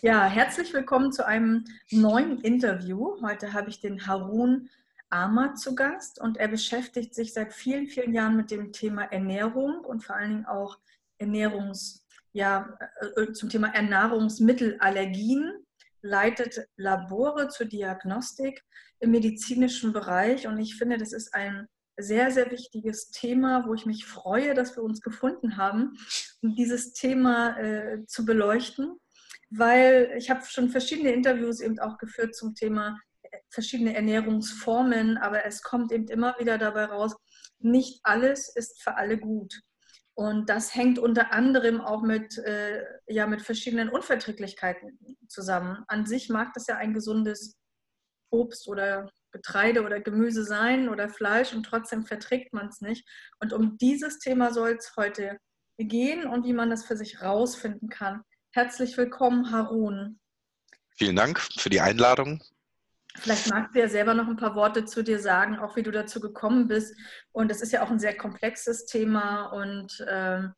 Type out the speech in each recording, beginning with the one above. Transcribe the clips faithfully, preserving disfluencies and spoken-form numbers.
Ja, herzlich willkommen zu einem neuen Interview. Heute habe ich den Harun Ahmad zu Gast und er beschäftigt sich seit vielen, vielen Jahren mit dem Thema Ernährung und vor allen Dingen auch Ernährungs, ja, äh, zum Thema Ernährungsmittelallergien, leitet Labore zur Diagnostik im medizinischen Bereich und ich finde, das ist ein sehr, sehr wichtiges Thema, wo ich mich freue, dass wir uns gefunden haben, um dieses Thema äh, zu beleuchten. Weil ich habe schon verschiedene Interviews eben auch geführt zum Thema verschiedene Ernährungsformen, aber es kommt eben immer wieder dabei raus, nicht alles ist für alle gut. Und das hängt unter anderem auch mit, äh, ja, mit verschiedenen Unverträglichkeiten zusammen. An sich mag das ja ein gesundes Obst oder Getreide oder Gemüse sein oder Fleisch und trotzdem verträgt man es nicht. Und um dieses Thema soll es heute gehen und wie man das für sich rausfinden kann. Herzlich willkommen, Harun. Vielen Dank für die Einladung. Vielleicht magst du ja selber noch ein paar Worte zu dir sagen, auch wie du dazu gekommen bist. Und es ist ja auch ein sehr komplexes Thema. Und ähm,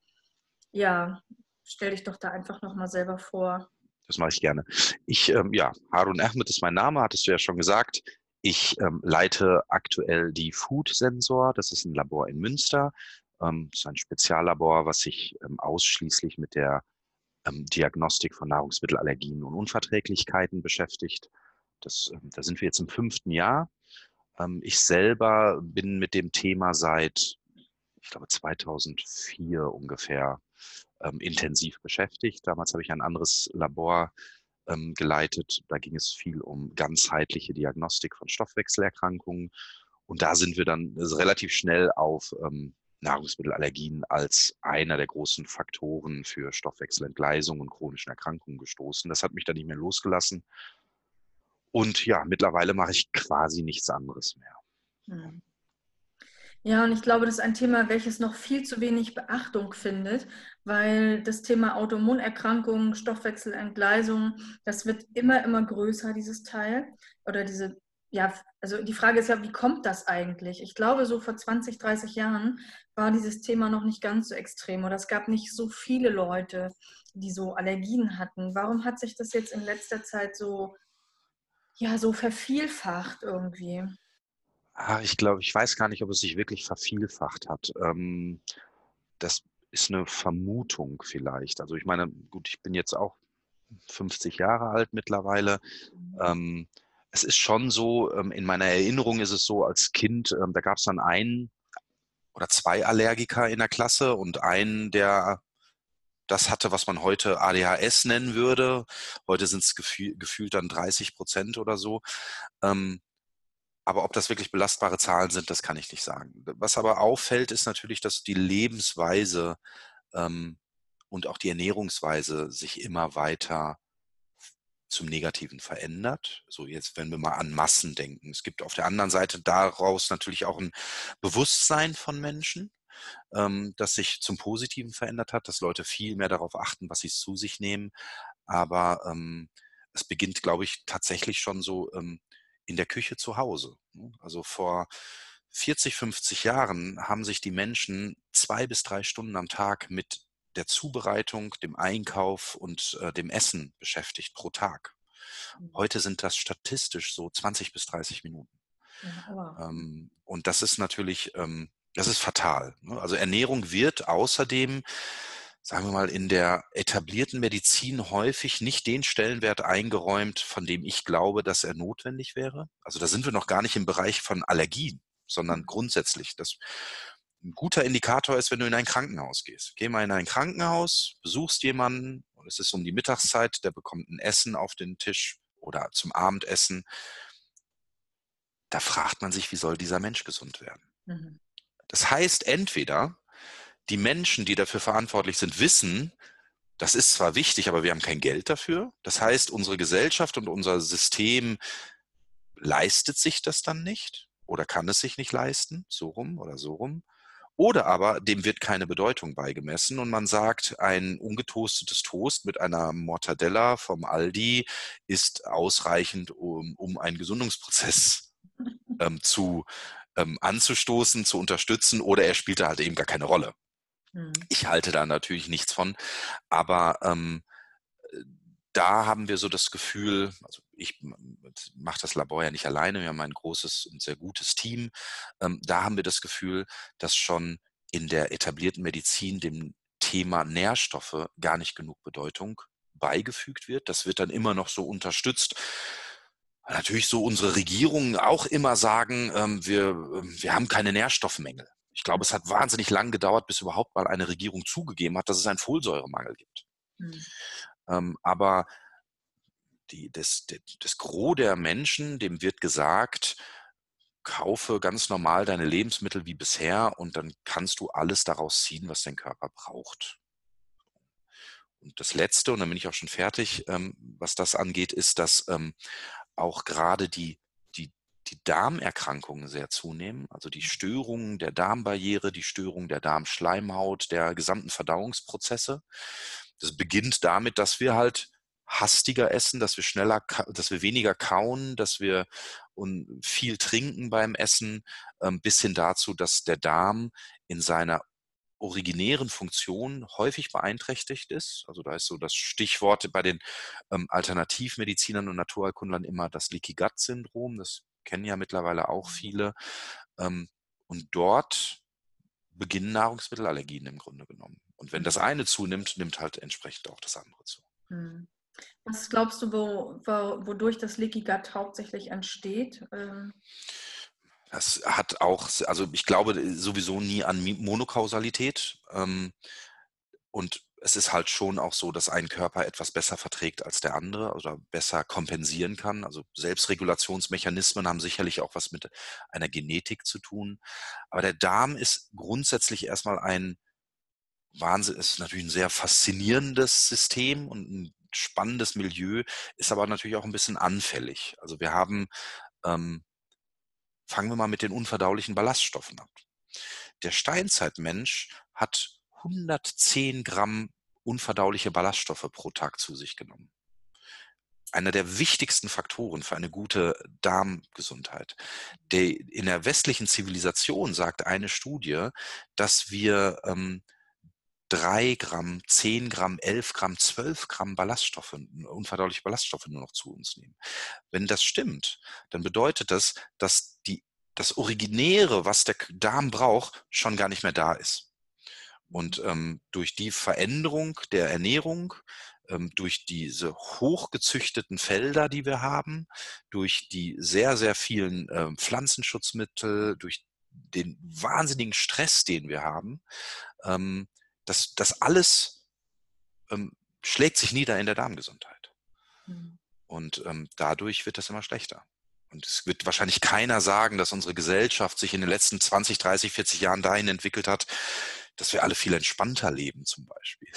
ja, stell dich doch da einfach noch mal selber vor. Das mache ich gerne. Ich, ähm, ja, Harun Ahmed ist mein Name, hattest du ja schon gesagt. Ich ähm, leite aktuell die Food Sensor. Das ist ein Labor in Münster. Ähm, das ist ein Speziallabor, was sich ähm, ausschließlich mit der ähm, Diagnostik von Nahrungsmittelallergien und Unverträglichkeiten beschäftigt. Das, ähm, da sind wir jetzt im fünften Jahr. Ähm, ich selber bin mit dem Thema seit, ich glaube, zweitausendvier ungefähr ähm, intensiv beschäftigt. Damals habe ich ein anderes Labor ähm, geleitet. Da ging es viel um ganzheitliche Diagnostik von Stoffwechselerkrankungen. Und da sind wir dann relativ schnell auf ähm, Nahrungsmittelallergien als einer der großen Faktoren für Stoffwechselentgleisung und chronischen Erkrankungen gestoßen. Das hat mich dann nicht mehr losgelassen. Und ja, mittlerweile mache ich quasi nichts anderes mehr. Hm. Ja, und ich glaube, das ist ein Thema, welches noch viel zu wenig Beachtung findet, weil das Thema Autoimmunerkrankungen, Stoffwechselentgleisung, das wird immer, immer größer, dieses Teil. Oder diese, ja, also die Frage ist ja, wie kommt das eigentlich? Ich glaube, so vor zwanzig, dreißig Jahren war dieses Thema noch nicht ganz so extrem oder es gab nicht so viele Leute, die so Allergien hatten. Warum hat sich das jetzt in letzter Zeit so, ja, so vervielfacht irgendwie? Ah, ich glaube, ich weiß gar nicht, ob es sich wirklich vervielfacht hat. Ähm, das ist eine Vermutung vielleicht. Also ich meine, gut, ich bin jetzt auch fünfzig Jahre alt mittlerweile. Ähm, es ist schon so, ähm, in meiner Erinnerung ist es so, als Kind, ähm, da gab es dann einen oder zwei Allergiker in der Klasse und einen, der das hatte, was man heute A D H S nennen würde. Heute sind es gefühl, gefühlt dann dreißig Prozent oder so. Ähm, Aber ob das wirklich belastbare Zahlen sind, das kann ich nicht sagen. Was aber auffällt, ist natürlich, dass die Lebensweise ähm, und auch die Ernährungsweise sich immer weiter zum Negativen verändert. So jetzt, wenn wir mal an Massen denken. Es gibt auf der anderen Seite daraus natürlich auch ein Bewusstsein von Menschen, ähm, das sich zum Positiven verändert hat, dass Leute viel mehr darauf achten, was sie zu sich nehmen. Aber ähm, es beginnt, glaube ich, tatsächlich schon so ähm, in der Küche zu Hause. Also vor vierzig, fünfzig Jahren haben sich die Menschen zwei bis drei Stunden am Tag mit der Zubereitung, dem Einkauf und äh, dem Essen beschäftigt pro Tag. Heute sind das statistisch so zwanzig bis dreißig Minuten. Ja, wow. Ähm, und das ist natürlich, ähm, das ist fatal. Ne? Also Ernährung wird außerdem, sagen wir mal, in der etablierten Medizin häufig nicht den Stellenwert eingeräumt, von dem ich glaube, dass er notwendig wäre. Also da sind wir noch gar nicht im Bereich von Allergien, sondern grundsätzlich. Das ein guter Indikator ist, wenn du in ein Krankenhaus gehst. Geh mal in ein Krankenhaus, besuchst jemanden, und es ist um die Mittagszeit, der bekommt ein Essen auf den Tisch oder zum Abendessen. Da fragt man sich, wie soll dieser Mensch gesund werden? Mhm. Das heißt, entweder die Menschen, die dafür verantwortlich sind, wissen, das ist zwar wichtig, aber wir haben kein Geld dafür. Das heißt, unsere Gesellschaft und unser System leistet sich das dann nicht oder kann es sich nicht leisten, so rum oder so rum. Oder aber dem wird keine Bedeutung beigemessen und man sagt, ein ungetoastetes Toast mit einer Mortadella vom Aldi ist ausreichend, um, um einen Gesundungsprozess ähm, zu ähm, anzustoßen, zu unterstützen, oder er spielt da halt eben gar keine Rolle. Mhm. Ich halte da natürlich nichts von, aber ähm, da haben wir so das Gefühl, also ich mache das Labor ja nicht alleine, wir haben ein großes und sehr gutes Team. Ähm, da haben wir das Gefühl, dass schon in der etablierten Medizin dem Thema Nährstoffe gar nicht genug Bedeutung beigefügt wird. Das wird dann immer noch so unterstützt. Weil natürlich so unsere Regierungen auch immer sagen, ähm, wir, ähm, wir haben keine Nährstoffmängel. Ich glaube, es hat wahnsinnig lang gedauert, bis überhaupt mal eine Regierung zugegeben hat, dass es einen Folsäuremangel gibt. Mhm. Ähm, aber die, das, das Gros der Menschen, dem wird gesagt, kaufe ganz normal deine Lebensmittel wie bisher und dann kannst du alles daraus ziehen, was dein Körper braucht. Und das Letzte, und dann bin ich auch schon fertig, ähm, was das angeht, ist, dass ähm, auch gerade die, die, die Darmerkrankungen sehr zunehmen, also die Störungen der Darmbarriere, die Störung der Darmschleimhaut, der gesamten Verdauungsprozesse. Das beginnt damit, dass wir halt hastiger essen, dass wir schneller, dass wir weniger kauen, dass wir und viel trinken beim Essen, ähm, bis hin dazu, dass der Darm in seiner originären Funktion häufig beeinträchtigt ist. Also da ist so das Stichwort bei den ähm, Alternativmedizinern und Naturheilkundlern immer das Leaky Gut Syndrom. Das kennen ja mittlerweile auch viele. Ähm, und dort beginnen Nahrungsmittelallergien im Grunde genommen. Und wenn das eine zunimmt, nimmt halt entsprechend auch das andere zu. Was glaubst du, wo, wo, wodurch das Leaky Gut hauptsächlich entsteht? Ähm Das hat auch, also ich glaube sowieso nie an Monokausalität. Ähm, und es ist halt schon auch so, dass ein Körper etwas besser verträgt als der andere oder besser kompensieren kann. Also Selbstregulationsmechanismen haben sicherlich auch was mit einer Genetik zu tun. Aber der Darm ist grundsätzlich erstmal ein Wahnsinn, ist natürlich ein sehr faszinierendes System und ein spannendes Milieu, ist aber natürlich auch ein bisschen anfällig. Also wir haben, ähm, fangen wir mal mit den unverdaulichen Ballaststoffen an. Der Steinzeitmensch hat hundertzehn Gramm unverdauliche Ballaststoffe pro Tag zu sich genommen. Einer der wichtigsten Faktoren für eine gute Darmgesundheit. Der, in der westlichen Zivilisation sagt eine Studie, dass wir ähm, drei Gramm, zehn Gramm, elf Gramm, zwölf Gramm Ballaststoffe, unverdauliche Ballaststoffe nur noch zu uns nehmen. Wenn das stimmt, dann bedeutet das, dass die, das Originäre, was der Darm braucht, schon gar nicht mehr da ist. Und ähm, durch die Veränderung der Ernährung, ähm, durch diese hochgezüchteten Felder, die wir haben, durch die sehr, sehr vielen ähm, Pflanzenschutzmittel, durch den wahnsinnigen Stress, den wir haben, ähm, das, das alles ähm, schlägt sich nieder in der Darmgesundheit. Mhm. Und ähm, dadurch wird das immer schlechter. Und es wird wahrscheinlich keiner sagen, dass unsere Gesellschaft sich in den letzten zwanzig, dreißig, vierzig Jahren dahin entwickelt hat, dass wir alle viel entspannter leben zum Beispiel.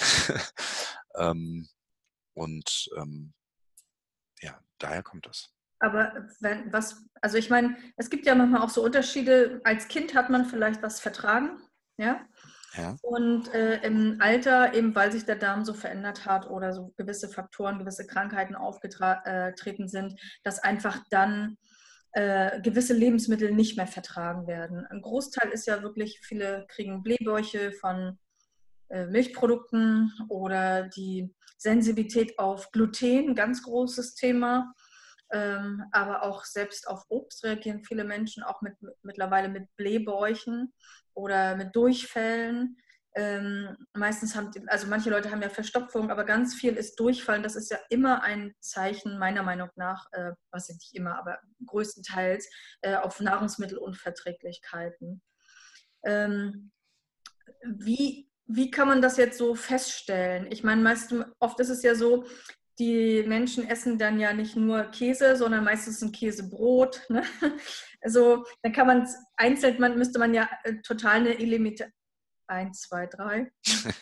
ähm, und ähm, ja, daher kommt das. Aber wenn was, also ich meine, es gibt ja manchmal auch so Unterschiede. Als Kind hat man vielleicht was vertragen, ja. Ja. Und äh, im Alter, eben weil sich der Darm so verändert hat oder so gewisse Faktoren, gewisse Krankheiten aufgetreten sind, dass einfach dann äh, gewisse Lebensmittel nicht mehr vertragen werden. Ein Großteil ist ja wirklich, viele kriegen Blähbäuche von äh, Milchprodukten oder die Sensibilität auf Gluten, ganz großes Thema. Ähm, aber auch selbst auf Obst reagieren viele Menschen auch mit, mit, mittlerweile mit Blähbäuchen oder mit Durchfällen. Ähm, meistens haben, die, also manche Leute haben ja Verstopfung, aber ganz viel ist Durchfallen. Das ist ja immer ein Zeichen, meiner Meinung nach, äh, was ja nicht immer, aber größtenteils äh, auf Nahrungsmittelunverträglichkeiten. Ähm, wie, wie kann man das jetzt so feststellen? Ich meine, meist, oft ist es ja so, die Menschen essen dann ja nicht nur Käse, sondern meistens ein Käsebrot. Ne? Also dann kann man einzeln, man müsste man ja total eine Elimination. Eins, zwei, drei.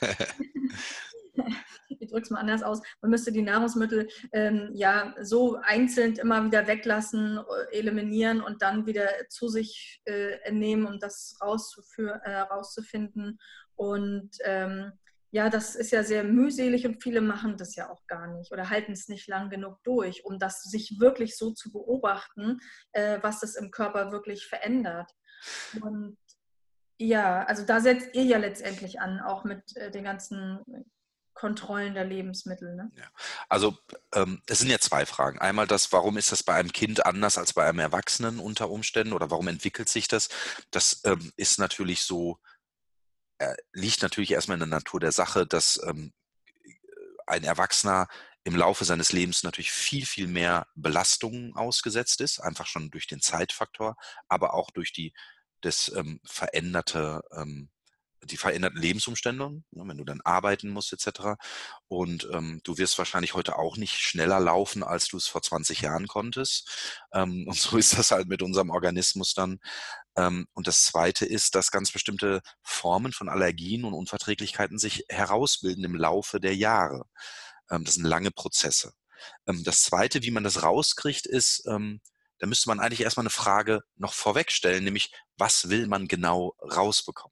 Ich drücke es mal anders aus. Man müsste die Nahrungsmittel ähm, ja so einzeln immer wieder weglassen, eliminieren und dann wieder zu sich äh, nehmen, um das rauszuführen, äh, rauszufinden. Und ähm, ja, das ist ja sehr mühselig und viele machen das ja auch gar nicht oder halten es nicht lang genug durch, um das sich wirklich so zu beobachten, äh, was das im Körper wirklich verändert. Und ja, also da setzt ihr ja letztendlich an, auch mit äh, den ganzen Kontrollen der Lebensmittel. Ne? Ja. Also ähm, es sind ja zwei Fragen. Einmal das, warum ist das bei einem Kind anders als bei einem Erwachsenen unter Umständen oder warum entwickelt sich das? Das ähm, ist natürlich so, äh, liegt natürlich erstmal in der Natur der Sache, dass ähm, ein Erwachsener im Laufe seines Lebens natürlich viel, viel mehr Belastungen ausgesetzt ist, einfach schon durch den Zeitfaktor, aber auch durch die das ähm, veränderte ähm, die veränderten Lebensumstände, ne, wenn du dann arbeiten musst et cetera. Und ähm, du wirst wahrscheinlich heute auch nicht schneller laufen, als du es vor zwanzig Jahren konntest. Ähm, und so ist das halt mit unserem Organismus dann. Ähm, und das Zweite ist, dass ganz bestimmte Formen von Allergien und Unverträglichkeiten sich herausbilden im Laufe der Jahre. Ähm, das sind lange Prozesse. Ähm, das Zweite, wie man das rauskriegt, ist, ähm, da müsste man eigentlich erstmal eine Frage noch vorweg stellen, nämlich, was will man genau rausbekommen?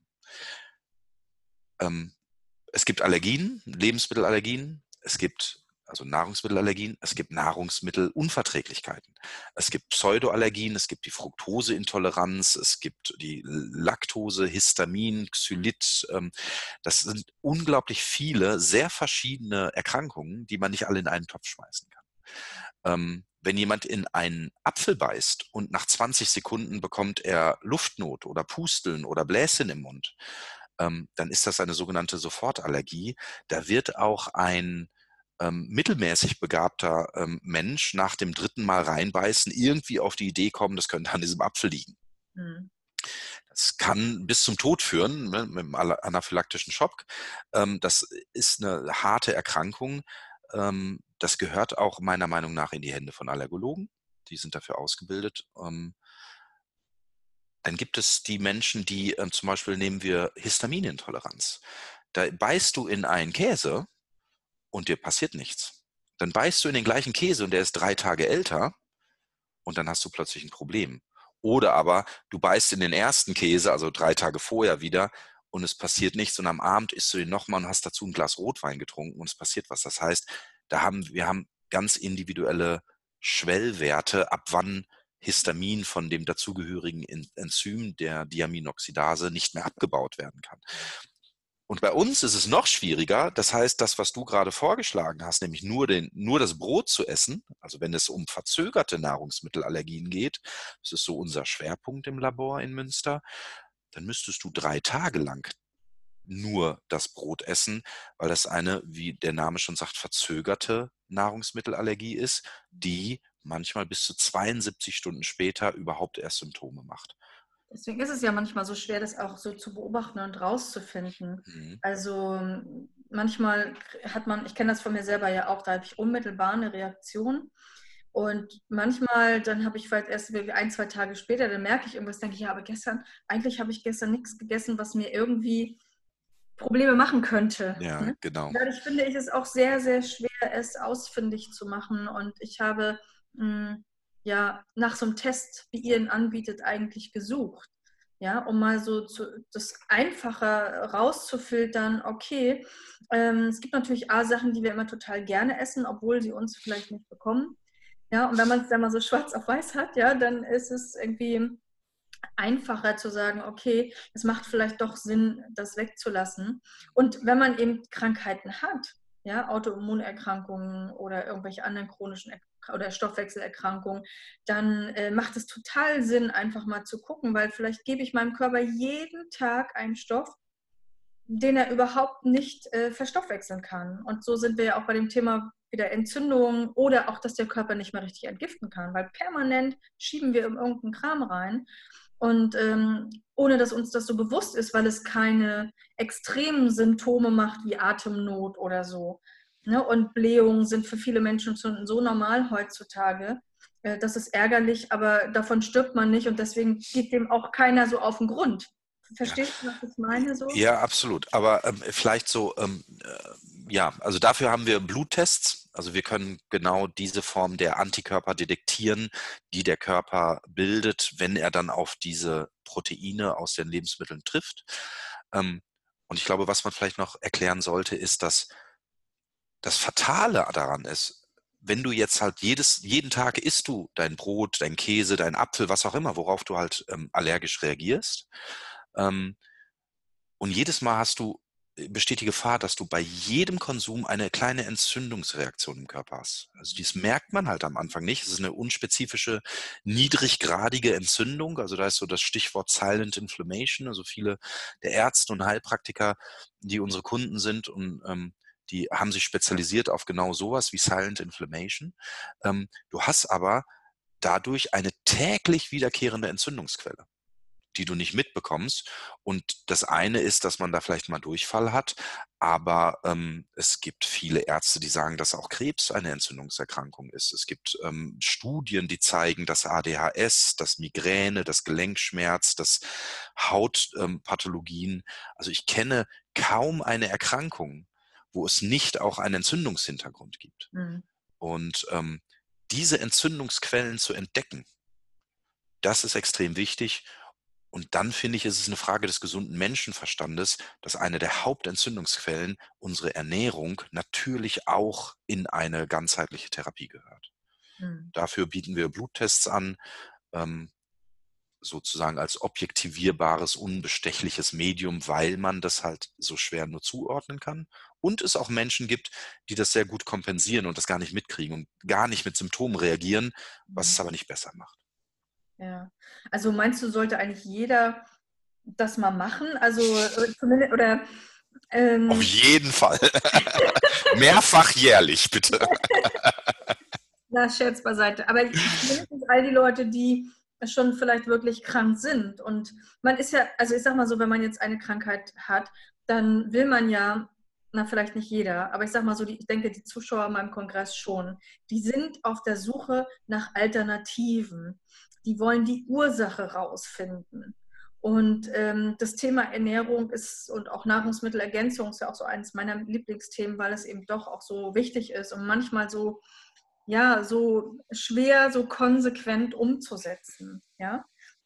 Ähm, es gibt Allergien, Lebensmittelallergien, es gibt also Nahrungsmittelallergien, es gibt Nahrungsmittelunverträglichkeiten. Es gibt Pseudoallergien, es gibt die Fructoseintoleranz, es gibt die Laktose, Histamin, Xylit. Ähm, das sind unglaublich viele, sehr verschiedene Erkrankungen, die man nicht alle in einen Topf schmeißen kann. Ähm, wenn jemand in einen Apfel beißt und nach zwanzig Sekunden bekommt er Luftnot oder Pusteln oder Bläschen im Mund, ähm, dann ist das eine sogenannte Sofortallergie. Da wird auch ein ähm, mittelmäßig begabter ähm, Mensch nach dem dritten Mal reinbeißen irgendwie auf die Idee kommen, das könnte an diesem Apfel liegen. Mhm. Das kann bis zum Tod führen, ne, mit dem anaphylaktischen Schock. Ähm, das ist eine harte Erkrankung. Ähm, das gehört auch meiner Meinung nach in die Hände von Allergologen. Die sind dafür ausgebildet. Ähm, dann gibt es die Menschen, die ähm, zum Beispiel nehmen wir Histaminintoleranz. Da beißt du in einen Käse und dir passiert nichts. Dann beißt du in den gleichen Käse und der ist drei Tage älter und dann hast du plötzlich ein Problem. Oder aber du beißt in den ersten Käse, also drei Tage vorher wieder, und es passiert nichts und am Abend isst du den nochmal und hast dazu ein Glas Rotwein getrunken und es passiert was. Das heißt, da haben wir haben ganz individuelle Schwellwerte, ab wann Histamin von dem dazugehörigen Enzym der Diaminoxidase nicht mehr abgebaut werden kann. Und bei uns ist es noch schwieriger. Das heißt, das, was du gerade vorgeschlagen hast, nämlich nur, den, nur das Brot zu essen, also wenn es um verzögerte Nahrungsmittelallergien geht, das ist so unser Schwerpunkt im Labor in Münster, dann müsstest du drei Tage lang nur das Brot essen, weil das eine, wie der Name schon sagt, verzögerte Nahrungsmittelallergie ist, die manchmal bis zu zweiundsiebzig Stunden später überhaupt erst Symptome macht. Deswegen ist es ja manchmal so schwer, das auch so zu beobachten und rauszufinden. Mhm. Also manchmal hat man, ich kenne das von mir selber ja auch, da habe ich unmittelbar eine Reaktion. Und manchmal, dann habe ich vielleicht erst ein, zwei Tage später, dann merke ich irgendwas, denke ich, ja, aber gestern, eigentlich habe ich gestern nichts gegessen, was mir irgendwie Probleme machen könnte. Ja, Ne? genau. Dadurch finde ich es auch sehr, sehr schwer, es ausfindig zu machen. Und ich habe mh, ja nach so einem Test, wie ihr ihn anbietet, eigentlich gesucht. Ja, um mal so zu, das einfacher rauszufiltern, okay, ähm, es gibt natürlich A-Sachen, die wir immer total gerne essen, obwohl sie uns vielleicht nicht bekommen. Ja, und wenn man es dann mal so schwarz auf weiß hat, ja, dann ist es irgendwie einfacher zu sagen, okay, es macht vielleicht doch Sinn, das wegzulassen. Und wenn man eben Krankheiten hat, ja, Autoimmunerkrankungen oder irgendwelche anderen chronischen Er- oder Stoffwechselerkrankungen, dann äh, macht es total Sinn, einfach mal zu gucken, weil vielleicht gebe ich meinem Körper jeden Tag einen Stoff, den er überhaupt nicht äh, verstoffwechseln kann. Und so sind wir ja auch bei dem Thema wieder Entzündungen oder auch, dass der Körper nicht mehr richtig entgiften kann, weil permanent schieben wir in irgendeinen Kram rein und ähm, ohne dass uns das so bewusst ist, weil es keine extremen Symptome macht wie Atemnot oder so. Ne? Und Blähungen sind für viele Menschen schon so normal heutzutage. Äh, das ist ärgerlich, aber davon stirbt man nicht und deswegen geht dem auch keiner so auf den Grund. Ja. Verstehst du, was ich meine so? Ja, absolut. Aber ähm, vielleicht so, ähm, äh, ja, also dafür haben wir Bluttests. Also wir können genau diese Form der Antikörper detektieren, die der Körper bildet, wenn er dann auf diese Proteine aus den Lebensmitteln trifft. Ähm, und ich glaube, was man vielleicht noch erklären sollte, ist, dass das Fatale daran ist, wenn du jetzt halt jedes, jeden Tag isst du dein Brot, dein Käse, dein Apfel, was auch immer, worauf du halt ähm, allergisch reagierst. Ähm, und jedes Mal hast du besteht die Gefahr, dass du bei jedem Konsum eine kleine Entzündungsreaktion im Körper hast. Also dies merkt man halt am Anfang nicht. Es ist eine unspezifische, niedriggradige Entzündung. Also da ist so das Stichwort Silent Inflammation. Also viele der Ärzte und Heilpraktiker, die unsere Kunden sind, und ähm, die haben sich spezialisiert auf genau sowas wie Silent Inflammation. Ähm, du hast aber dadurch eine täglich wiederkehrende Entzündungsquelle, die du nicht mitbekommst. Und das eine ist, dass man da vielleicht mal Durchfall hat, aber ähm, es gibt viele Ärzte, die sagen, dass auch Krebs eine Entzündungserkrankung ist. Es gibt ähm, Studien, die zeigen, dass A D H S, dass Migräne, das Gelenkschmerz, dass Hautpathologien, ähm, also ich kenne kaum eine Erkrankung, wo es nicht auch einen Entzündungshintergrund gibt. Mhm. Und ähm, diese Entzündungsquellen zu entdecken, das ist extrem wichtig. Und dann finde ich, ist es eine Frage des gesunden Menschenverstandes, dass eine der Hauptentzündungsquellen, unsere Ernährung, natürlich auch in eine ganzheitliche Therapie gehört. Mhm. Dafür bieten wir Bluttests an, ähm, sozusagen als objektivierbares, unbestechliches Medium, weil man das halt so schwer nur zuordnen kann. Und es auch Menschen gibt, die das sehr gut kompensieren und das gar nicht mitkriegen und gar nicht mit Symptomen reagieren, was es aber nicht besser macht. Ja, also meinst du, sollte eigentlich jeder das mal machen? Also zumindest, oder ähm, Auf jeden Fall. Mehrfach jährlich, bitte. na, Scherz beiseite. Aber zumindest all die Leute, die schon vielleicht wirklich krank sind. Und man ist ja, also ich sag mal so, wenn man jetzt eine Krankheit hat, dann will man ja, na vielleicht nicht jeder, aber ich sag mal so, die, ich denke, die Zuschauer in meinem Kongress schon, die sind auf der Suche nach Alternativen. Die wollen die Ursache rausfinden. Und ähm, das Thema Ernährung ist und auch Nahrungsmittelergänzung ist ja auch so eines meiner Lieblingsthemen, weil es eben doch auch so wichtig ist und manchmal so, ja, so schwer, so konsequent umzusetzen. Ja?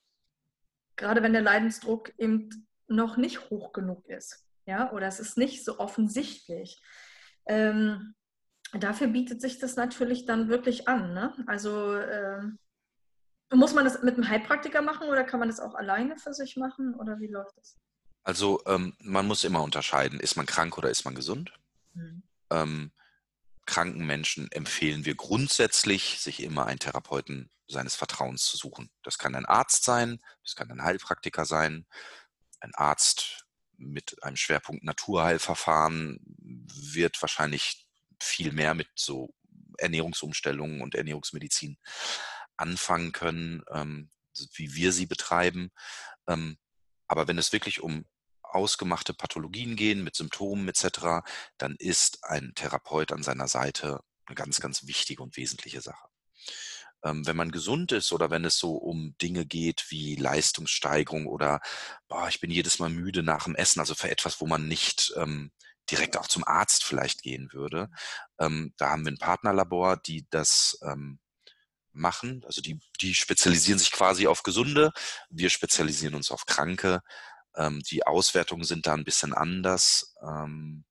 Gerade wenn der Leidensdruck eben noch nicht hoch genug ist. Ja? Oder es ist nicht so offensichtlich. Ähm, dafür bietet sich das natürlich dann wirklich an. Ne? Also ähm, muss man das mit einem Heilpraktiker machen oder kann man das auch alleine für sich machen? Oder wie läuft das? Also ähm, man muss immer unterscheiden, ist man krank oder ist man gesund? Hm. Ähm, kranken Menschen empfehlen wir grundsätzlich, sich immer einen Therapeuten seines Vertrauens zu suchen. Das kann ein Arzt sein, das kann ein Heilpraktiker sein, ein Arzt mit einem Schwerpunkt Naturheilverfahren wird wahrscheinlich viel mehr mit so Ernährungsumstellungen und Ernährungsmedizin anfangen können, ähm, wie wir sie betreiben. Ähm, aber wenn es wirklich um ausgemachte Pathologien gehen mit Symptomen et cetera, dann ist ein Therapeut an seiner Seite eine ganz, ganz wichtige und wesentliche Sache. Ähm, wenn man gesund ist oder wenn es so um Dinge geht wie Leistungssteigerung oder boah, ich bin jedes Mal müde nach dem Essen, also für etwas, wo man nicht ähm, direkt auch zum Arzt vielleicht gehen würde, ähm, da haben wir ein Partnerlabor, die das ähm, machen. Also die, die spezialisieren sich quasi auf Gesunde, wir spezialisieren uns auf Kranke. Ähm, die Auswertungen sind da ein bisschen anders, ähm,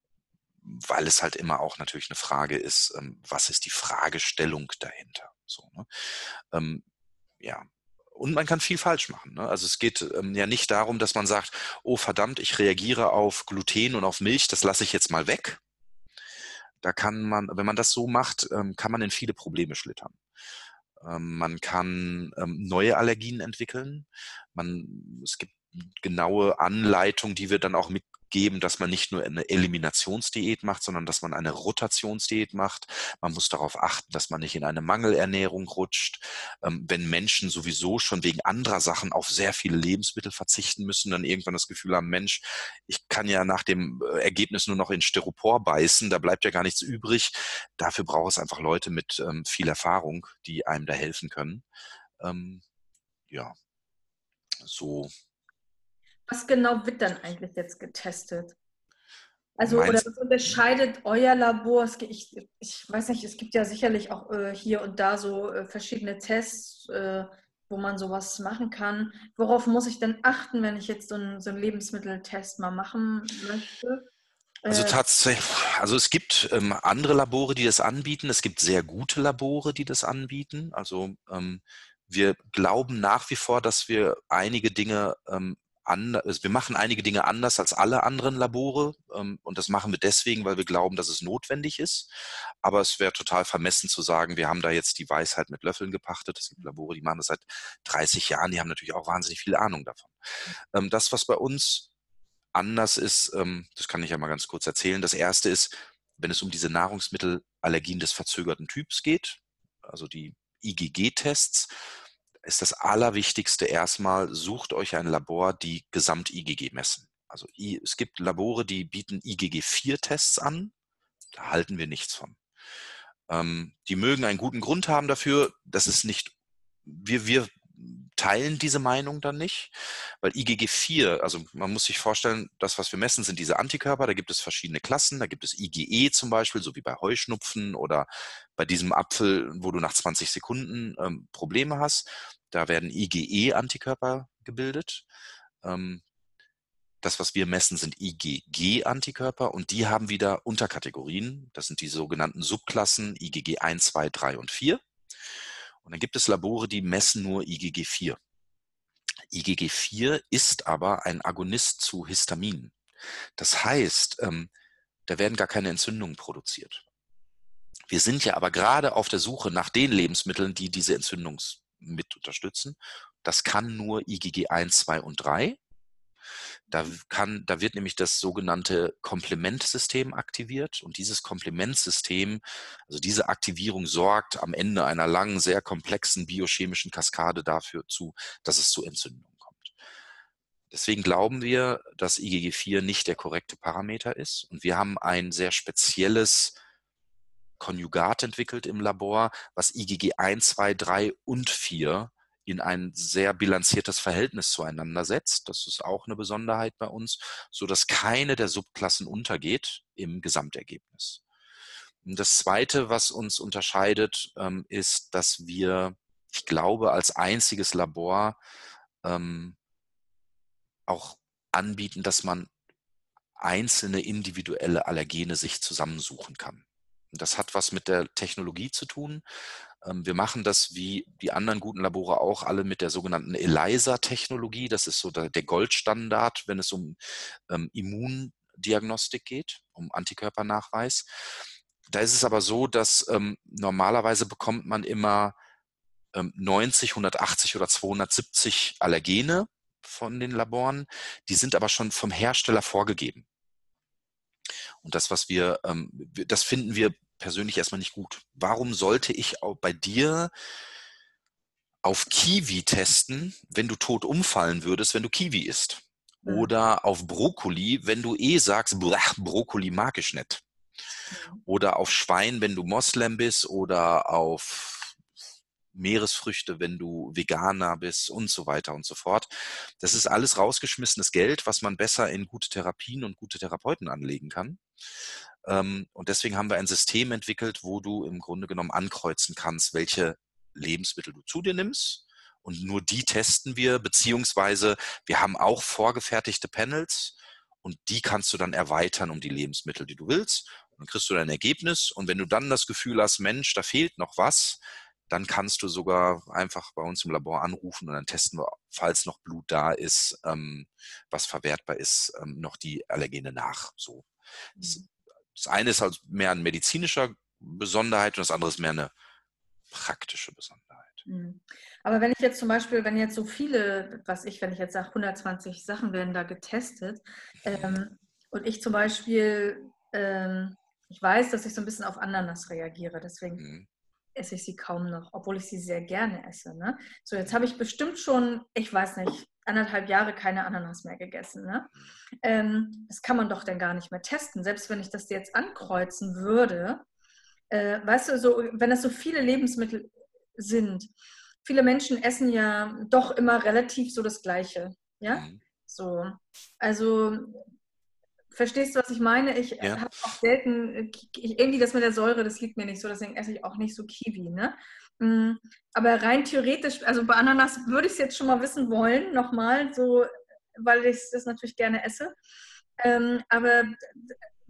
weil es halt immer auch natürlich eine Frage ist, ähm, was ist die Fragestellung dahinter? So, ne? ähm, ja. Und man kann viel falsch machen. Ne? Also es geht ähm, ja nicht darum, dass man sagt, oh verdammt, ich reagiere auf Gluten und auf Milch, das lasse ich jetzt mal weg. Da kann man, wenn man das so macht, ähm, kann man in viele Probleme schlittern. Ähm, man kann ähm, neue Allergien entwickeln. Man, es gibt genaue Anleitungen, die wir dann auch mitgeben, dass man nicht nur eine Eliminationsdiät macht, sondern dass man eine Rotationsdiät macht. Man muss darauf achten, dass man nicht in eine Mangelernährung rutscht. Ähm, wenn Menschen sowieso schon wegen anderer Sachen auf sehr viele Lebensmittel verzichten müssen, dann irgendwann das Gefühl haben, Mensch, ich kann ja nach dem Ergebnis nur noch in Styropor beißen, da bleibt ja gar nichts übrig. Dafür braucht es einfach Leute mit ähm, viel Erfahrung, die einem da helfen können. Ähm, ja, so. Was genau wird dann eigentlich jetzt getestet? Also, oder Meinst was unterscheidet euer Labor? Es gibt- Ich, ich weiß nicht, es gibt ja sicherlich auch äh, hier und da so äh, verschiedene Tests, äh, wo man sowas machen kann. Worauf muss ich denn achten, wenn ich jetzt so einen, so einen Lebensmitteltest mal machen möchte? Also Äh, tatsächlich, also es gibt ähm, andere Labore, die das anbieten. Es gibt sehr gute Labore, die das anbieten. Also ähm, wir glauben nach wie vor, dass wir einige Dinge ähm, anders, wir machen einige Dinge anders als alle anderen Labore ähm, und das machen wir deswegen, weil wir glauben, dass es notwendig ist. Aber es wäre total vermessen zu sagen, wir haben da jetzt die Weisheit mit Löffeln gepachtet. Es gibt Labore, die machen das seit dreißig Jahren, die haben natürlich auch wahnsinnig viel Ahnung davon. Ähm, das, was bei uns anders ist, ähm, das kann ich ja mal ganz kurz erzählen. Das erste ist, wenn es um diese Nahrungsmittelallergien des verzögerten Typs geht, also die I G G-Tests, ist das Allerwichtigste erstmal, sucht euch ein Labor, die Gesamt-I G G messen. Also es gibt Labore, die bieten I G G vier Tests an, da halten wir nichts von. Ähm, die mögen einen guten Grund haben dafür, das ist nicht, wir, wir teilen diese Meinung dann nicht, weil I G G vier, also man muss sich vorstellen, das, was wir messen, sind diese Antikörper, da gibt es verschiedene Klassen, da gibt es I G E zum Beispiel, so wie bei Heuschnupfen oder bei diesem Apfel, wo du nach zwanzig Sekunden ähm, Probleme hast, da werden I G E-Antikörper gebildet. Ähm, das, was wir messen, sind I G G-Antikörper und die haben wieder Unterkategorien, das sind die sogenannten Subklassen I G G eins, zwei, drei und vier. Und dann gibt es Labore, die messen nur I G G vier. I G G vier ist aber ein Agonist zu Histamin. Das heißt, ähm, da werden gar keine Entzündungen produziert. Wir sind ja aber gerade auf der Suche nach den Lebensmitteln, die diese Entzündung mit unterstützen. Das kann nur I G G eins, zwei und drei. Da, kann, da wird nämlich das sogenannte Komplementsystem aktiviert und dieses Komplementsystem, also diese Aktivierung sorgt am Ende einer langen, sehr komplexen biochemischen Kaskade dafür zu, dass es zu Entzündungen kommt. Deswegen glauben wir, dass I G G vier nicht der korrekte Parameter ist und wir haben ein sehr spezielles Konjugat entwickelt im Labor, was I G G eins, zwei, drei und vier in ein sehr bilanziertes Verhältnis zueinander setzt. Das ist auch eine Besonderheit bei uns, so dass keine der Subklassen untergeht im Gesamtergebnis. Und das Zweite, was uns unterscheidet, ähm, ist, dass wir, ich glaube, als einziges Labor ähm, auch anbieten, dass man einzelne individuelle Allergene sich zusammensuchen kann. Und das hat was mit der Technologie zu tun. Wir machen das wie die anderen guten Labore auch alle mit der sogenannten ELISA-Technologie. Das ist so der, der Goldstandard, wenn es um ähm, Immundiagnostik geht, um Antikörpernachweis. Da ist es aber so, dass ähm, normalerweise bekommt man immer ähm, neunzig, hundertachtzig oder zweihundertsiebzig Allergene von den Laboren. Die sind aber schon vom Hersteller vorgegeben. Und das, was wir, ähm, das finden wir persönlich erstmal nicht gut. Warum sollte ich auch bei dir auf Kiwi testen, wenn du tot umfallen würdest, wenn du Kiwi isst? Mhm. Oder auf Brokkoli, wenn du eh sagst, Brokkoli mag ich nicht. Mhm. Oder auf Schwein, wenn du Moslem bist, oder auf Meeresfrüchte, wenn du Veganer bist und so weiter und so fort. Das ist alles rausgeschmissenes Geld, was man besser in gute Therapien und gute Therapeuten anlegen kann. Und deswegen haben wir ein System entwickelt, wo du im Grunde genommen ankreuzen kannst, welche Lebensmittel du zu dir nimmst. Und nur die testen wir, beziehungsweise wir haben auch vorgefertigte Panels und die kannst du dann erweitern um die Lebensmittel, die du willst. Und dann kriegst du dein Ergebnis und wenn du dann das Gefühl hast, Mensch, da fehlt noch was, dann kannst du sogar einfach bei uns im Labor anrufen und dann testen wir, falls noch Blut da ist, ähm, was verwertbar ist, ähm, noch die Allergene nach. So. Das, das eine ist halt mehr eine medizinische Besonderheit und das andere ist mehr eine praktische Besonderheit. Aber wenn ich jetzt zum Beispiel, wenn jetzt so viele, was ich, wenn ich jetzt sage, hundertzwanzig Sachen werden da getestet ähm, und ich zum Beispiel, ähm, ich weiß, dass ich so ein bisschen auf Ananas reagiere, deswegen mhm. esse ich sie kaum noch, obwohl ich sie sehr gerne esse. Ne? So, jetzt habe ich bestimmt schon, ich weiß nicht, anderthalb Jahre keine Ananas mehr gegessen. Ne? Ähm, das kann man doch dann gar nicht mehr testen. Selbst wenn ich das jetzt ankreuzen würde, äh, weißt du, so, wenn das so viele Lebensmittel sind, viele Menschen essen ja doch immer relativ so das Gleiche. Ja, mhm. so, also verstehst du, was ich meine? Ich ja. habe auch selten, ich, irgendwie das mit der Säure, das liegt mir nicht so, deswegen esse ich auch nicht so Kiwi, ne? Aber rein theoretisch, also bei Ananas würde ich es jetzt schon mal wissen wollen, nochmal, so, weil ich das natürlich gerne esse. Ähm, aber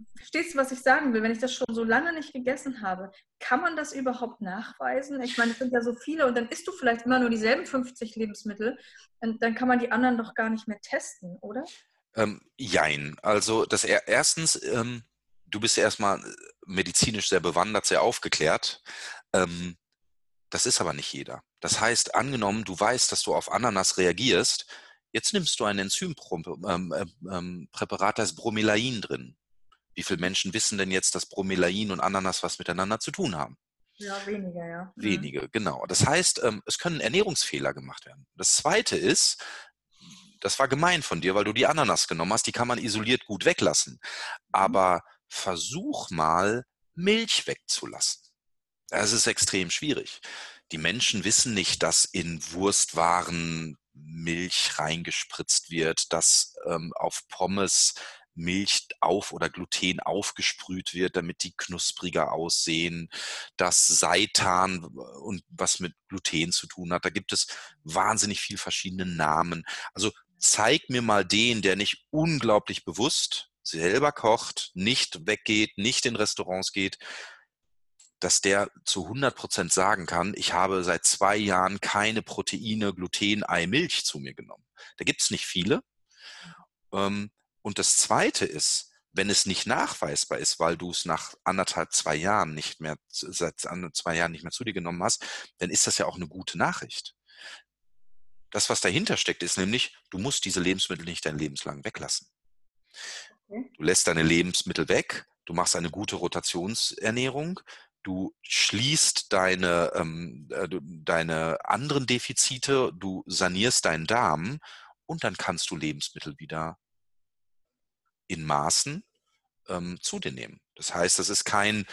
verstehst du, was ich sagen will? Wenn ich das schon so lange nicht gegessen habe, kann man das überhaupt nachweisen? Ich meine, es sind ja so viele und dann isst du vielleicht immer nur dieselben fünfzig Lebensmittel und dann kann man die anderen doch gar nicht mehr testen, oder? Ähm, jein. Also das er erstens, ähm, du bist ja erstmal medizinisch sehr bewandert, sehr aufgeklärt. Ähm, das ist aber nicht jeder. Das heißt, angenommen, du weißt, dass du auf Ananas reagierst, jetzt nimmst du ein Enzympräparat, ähm, ähm, Präparat, da ist Bromelain drin. Wie viele Menschen wissen denn jetzt, dass Bromelain und Ananas was miteinander zu tun haben? Ja, weniger, ja. Mhm. Wenige, genau. Das heißt, ähm, es können Ernährungsfehler gemacht werden. Das Zweite ist, das war gemein von dir, weil du die Ananas genommen hast, die kann man isoliert gut weglassen. Aber versuch mal, Milch wegzulassen. Das ist extrem schwierig. Die Menschen wissen nicht, dass in Wurstwaren Milch reingespritzt wird, dass ähm, auf Pommes Milch auf oder Gluten aufgesprüht wird, damit die knuspriger aussehen, dass Seitan und was mit Gluten zu tun hat. Da gibt es wahnsinnig viel verschiedene Namen. Also zeig mir mal den, der nicht unglaublich bewusst selber kocht, nicht weggeht, nicht in Restaurants geht, dass der zu hundert Prozent sagen kann, ich habe seit zwei Jahren keine Proteine, Gluten, Ei, Milch zu mir genommen. Da gibt es nicht viele. Und das Zweite ist, wenn es nicht nachweisbar ist, weil du es nach anderthalb, zwei Jahren nicht mehr, seit zwei Jahren nicht mehr zu dir genommen hast, dann ist das ja auch eine gute Nachricht. Das, was dahinter steckt, ist nämlich, du musst diese Lebensmittel nicht dein Lebenslang weglassen. Okay. Du lässt deine Lebensmittel weg, du machst eine gute Rotationsernährung, du schließt deine, ähm, äh, deine anderen Defizite, du sanierst deinen Darm und dann kannst du Lebensmittel wieder in Maßen ähm, zu dir nehmen. Das heißt, das ist kein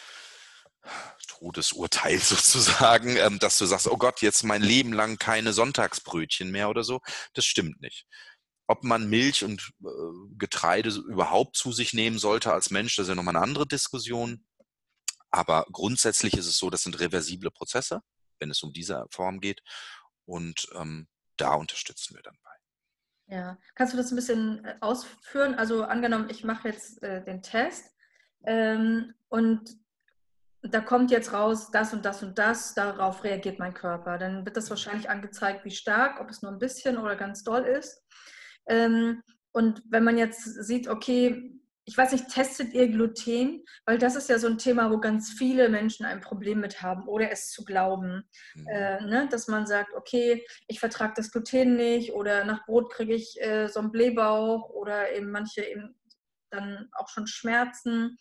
Todesurteil sozusagen, ähm, dass du sagst, oh Gott, jetzt mein Leben lang keine Sonntagsbrötchen mehr oder so. Das stimmt nicht. Ob man Milch und äh, Getreide überhaupt zu sich nehmen sollte als Mensch, das ist ja nochmal eine andere Diskussion. Aber grundsätzlich ist es so, das sind reversible Prozesse, wenn es um diese Form geht. Und ähm, da unterstützen wir dann bei. Ja. Kannst du das ein bisschen äh, ausführen? Also angenommen, ich mache jetzt äh, den Test ähm, und da kommt jetzt raus, das und das und das, darauf reagiert mein Körper. Dann wird das wahrscheinlich angezeigt, wie stark, ob es nur ein bisschen oder ganz doll ist. Ähm, und wenn man jetzt sieht, okay, ich weiß nicht, testet ihr Gluten? Weil das ist ja so ein Thema, wo ganz viele Menschen ein Problem mit haben oder es zu glauben. Mhm. Äh, ne? Dass man sagt, okay, ich vertrage das Gluten nicht oder nach Brot kriege ich äh, so einen Blähbauch oder eben manche eben dann auch schon Schmerzen.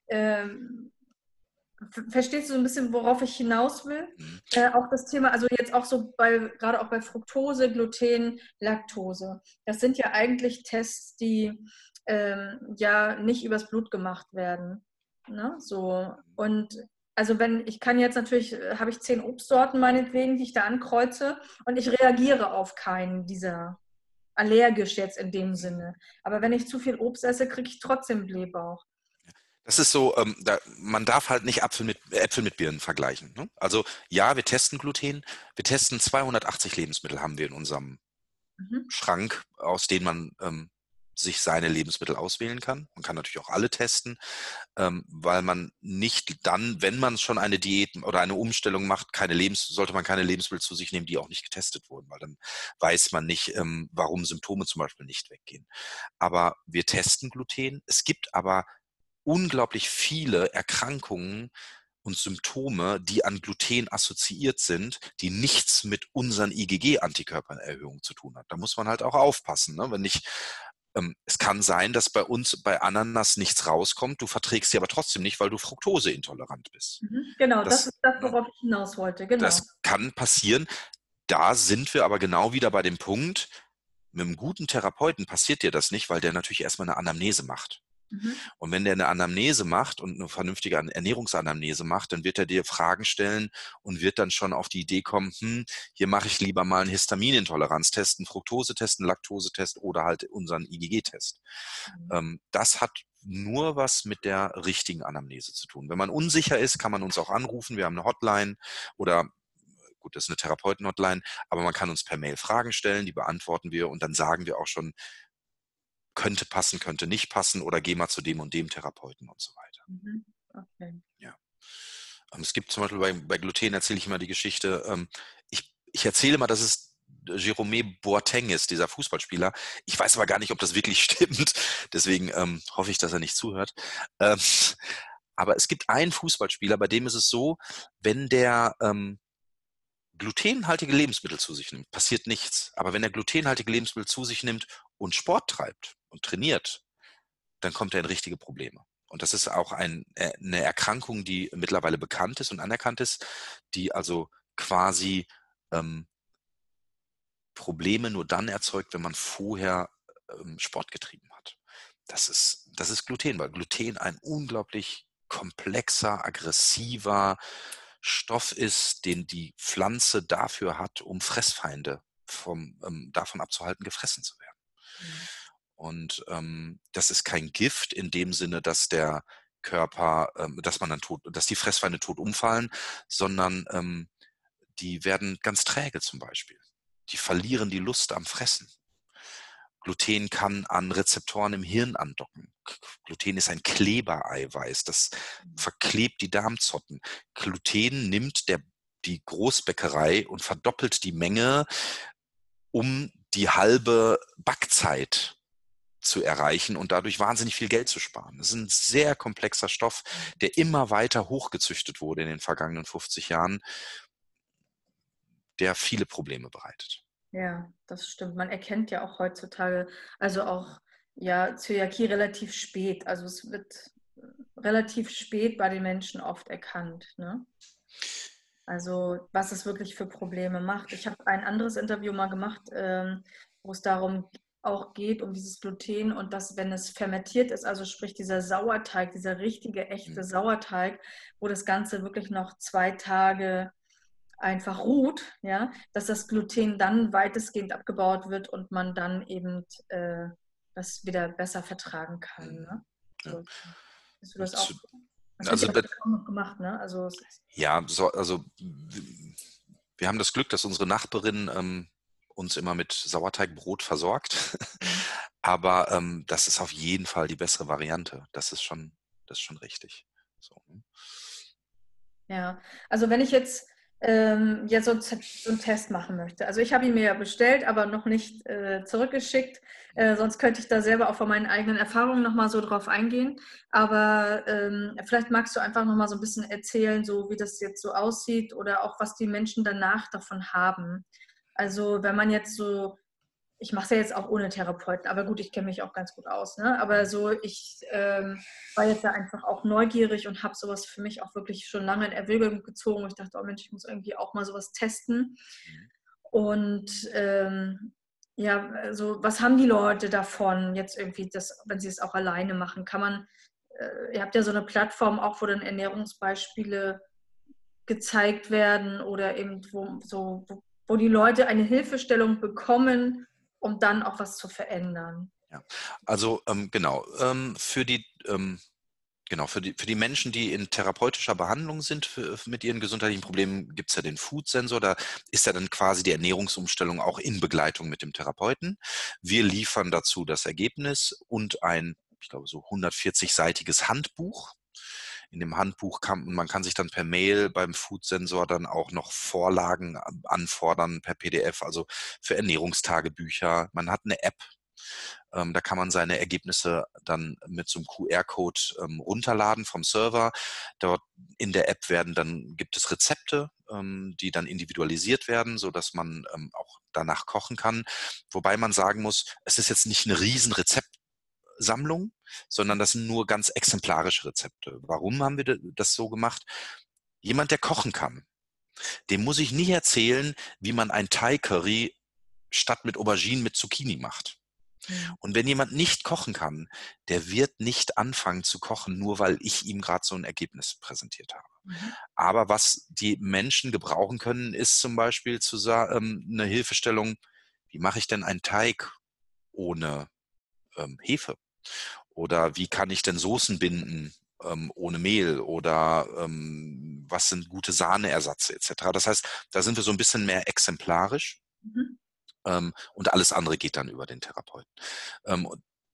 Ähm, Verstehst du so ein bisschen, worauf ich hinaus will? Mhm. Äh, auch das Thema, also jetzt auch so bei, gerade auch bei Fructose, Gluten, Laktose. Das sind ja eigentlich Tests, die ähm, ja nicht übers Blut gemacht werden. Ne? So. Und also wenn, ich kann jetzt natürlich, äh, habe ich zehn Obstsorten meinetwegen, die ich da ankreuze und ich reagiere auf keinen dieser allergisch jetzt in dem Sinne. Aber wenn ich zu viel Obst esse, kriege ich trotzdem Blähbauch. Das ist so, ähm, da, man darf halt nicht Apfel mit, Äpfel mit Birnen vergleichen. Ne? Also ja, wir testen Gluten, wir testen zweihundertachtzig Lebensmittel haben wir in unserem Mhm. Schrank, aus denen man ähm, sich seine Lebensmittel auswählen kann. Man kann natürlich auch alle testen, ähm, weil man nicht dann, wenn man schon eine Diät oder eine Umstellung macht, keine Lebens sollte man keine Lebensmittel zu sich nehmen, die auch nicht getestet wurden, weil dann weiß man nicht, ähm, warum Symptome zum Beispiel nicht weggehen. Aber wir testen Gluten. Es gibt aber unglaublich viele Erkrankungen und Symptome, die an Gluten assoziiert sind, die nichts mit unseren I G G-Antikörpererhöhungen zu tun hat. Da muss man halt auch aufpassen. Ne? Wenn ich, ähm, es kann sein, dass bei uns bei Ananas nichts rauskommt, du verträgst sie aber trotzdem nicht, weil du fruktoseintolerant bist. Mhm. Genau, das Das, ist das, ne, worauf ich hinaus wollte. Genau. das kann passieren. Da sind wir aber genau wieder bei dem Punkt, mit einem guten Therapeuten passiert dir das nicht, weil der natürlich erstmal eine Anamnese macht. Mhm. Und wenn der eine Anamnese macht und eine vernünftige Ernährungsanamnese macht, dann wird er dir Fragen stellen und wird dann schon auf die Idee kommen, hm, hier mache ich lieber mal einen Histaminintoleranztest, einen Fructosetest, einen Laktosetest oder halt unseren I G G-Test. Mhm. Ähm, das hat nur was mit der richtigen Anamnese zu tun. Wenn man unsicher ist, kann man uns auch anrufen. Wir haben eine Hotline oder gut, das ist eine Therapeuten-Hotline, aber man kann uns per Mail Fragen stellen, die beantworten wir und dann sagen wir auch schon, könnte passen, könnte nicht passen oder geh mal zu dem und dem Therapeuten und so weiter. Mhm. Okay. Ja. Ähm, es gibt zum Beispiel bei, bei Gluten erzähle ich immer die Geschichte, ähm, ich, ich erzähle mal, dass es Jerome Boateng ist, dieser Fußballspieler. Ich weiß aber gar nicht, ob das wirklich stimmt. Deswegen ähm, hoffe ich, dass er nicht zuhört. Ähm, aber es gibt einen Fußballspieler, bei dem ist es so, wenn der ähm, glutenhaltige Lebensmittel zu sich nimmt, passiert nichts. Aber wenn er glutenhaltige Lebensmittel zu sich nimmt und Sport treibt und trainiert, dann kommt er in richtige Probleme. Und das ist auch ein, äh, eine Erkrankung, die mittlerweile bekannt ist und anerkannt ist, die also quasi ähm, Probleme nur dann erzeugt, wenn man vorher ähm, Sport getrieben hat. Das ist, das ist Gluten, weil Gluten ein unglaublich komplexer, aggressiver Stoff ist, den die Pflanze dafür hat, um Fressfeinde vom, ähm, davon abzuhalten, gefressen zu werden. Mhm. Und ähm, das ist kein Gift in dem Sinne, dass der Körper, ähm, dass man dann tot, dass die Fressfeinde tot umfallen, sondern ähm, die werden ganz träge zum Beispiel. Die verlieren die Lust am Fressen. Gluten kann an Rezeptoren im Hirn andocken. Gluten ist ein Klebereiweiß, das verklebt die Darmzotten. Gluten nimmt der, die Großbäckerei und verdoppelt die Menge, um die halbe Backzeit zu erreichen und dadurch wahnsinnig viel Geld zu sparen. Das ist ein sehr komplexer Stoff, der immer weiter hochgezüchtet wurde in den vergangenen fünfzig Jahren, der viele Probleme bereitet. Ja, das stimmt. Man erkennt ja auch heutzutage, also auch ja, Zöliakie relativ spät. Also es wird relativ spät bei den Menschen oft erkannt, ne? Also was es wirklich für Probleme macht. Ich habe ein anderes Interview mal gemacht, ähm, wo es darum auch geht, um dieses Gluten und dass, wenn es fermentiert ist, also sprich dieser Sauerteig, dieser richtige, echte Sauerteig, wo das Ganze wirklich noch zwei Tage einfach ruht, ja, dass das Gluten dann weitestgehend abgebaut wird und man dann eben äh, das wieder besser vertragen kann. Ne? Ja. So, hast du das auch? Das wird Also, ja heute kaum noch gemacht, ne? Also, es ist, ja, so, also wir haben das Glück, dass unsere Nachbarin ähm, uns immer mit Sauerteigbrot versorgt. Aber ähm, das ist auf jeden Fall die bessere Variante. Das ist schon, das ist schon richtig. So. ja, also wenn ich jetzt ähm, ja, so, so einen Test machen möchte. Also ich habe ihn mir ja bestellt, aber noch nicht äh, zurückgeschickt. Äh, sonst könnte ich da selber auch von meinen eigenen Erfahrungen nochmal so drauf eingehen. Aber ähm, vielleicht magst du einfach nochmal so ein bisschen erzählen, so wie das jetzt so aussieht oder auch was die Menschen danach davon haben. Also wenn man jetzt so, ich mache es ja jetzt auch ohne Therapeuten, aber gut, ich kenne mich auch ganz gut aus. Ne? Aber so, ich ähm, war jetzt da einfach auch neugierig und habe sowas für mich auch wirklich schon lange in Erwägung gezogen. Ich dachte, oh Mensch, ich muss irgendwie auch mal sowas testen. Und ähm, ja, also was haben die Leute davon, jetzt irgendwie, das, wenn sie es auch alleine machen? Kann man, äh, ihr habt ja so eine Plattform auch, wo dann Ernährungsbeispiele gezeigt werden oder eben wo, so, wo, wo die Leute eine Hilfestellung bekommen, um dann auch was zu verändern. Ja. Also ähm, genau, ähm, für die ähm, Genau, für die, für die Menschen, die in therapeutischer Behandlung sind für, mit ihren gesundheitlichen Problemen, gibt es ja den Food-Sensor. Da ist ja dann quasi die Ernährungsumstellung auch in Begleitung mit dem Therapeuten. Wir liefern dazu das Ergebnis und ein, ich glaube, so hundertvierzig-seitiges Handbuch. In dem Handbuch kann man kann sich dann per Mail beim Food-Sensor dann auch noch Vorlagen anfordern per P D F, also für Ernährungstagebücher. Man hat eine App. Ähm, da kann man seine Ergebnisse dann mit so einem Q R-Code ähm, runterladen vom Server. Dort in der App werden dann, gibt es Rezepte, ähm, die dann individualisiert werden, sodass man ähm, auch danach kochen kann. Wobei man sagen muss, es ist jetzt nicht eine riesen Rezeptsammlung, sondern das sind nur ganz exemplarische Rezepte. Warum haben wir das so gemacht? Jemand, der kochen kann, dem muss ich nicht erzählen, wie man ein Thai-Curry statt mit Auberginen mit Zucchini macht. Mhm. Und wenn jemand nicht kochen kann, der wird nicht anfangen zu kochen, nur weil ich ihm gerade so ein Ergebnis präsentiert habe. Mhm. Aber was die Menschen gebrauchen können, ist zum Beispiel zu sagen, eine Hilfestellung, wie mache ich denn einen Teig ohne ähm, Hefe? Oder wie kann ich denn Soßen binden ähm, ohne Mehl? Oder ähm, was sind gute Sahneersatze et cetera. Das heißt, da sind wir so ein bisschen mehr exemplarisch. Mhm. Ähm, und alles andere geht dann über den Therapeuten. Ähm,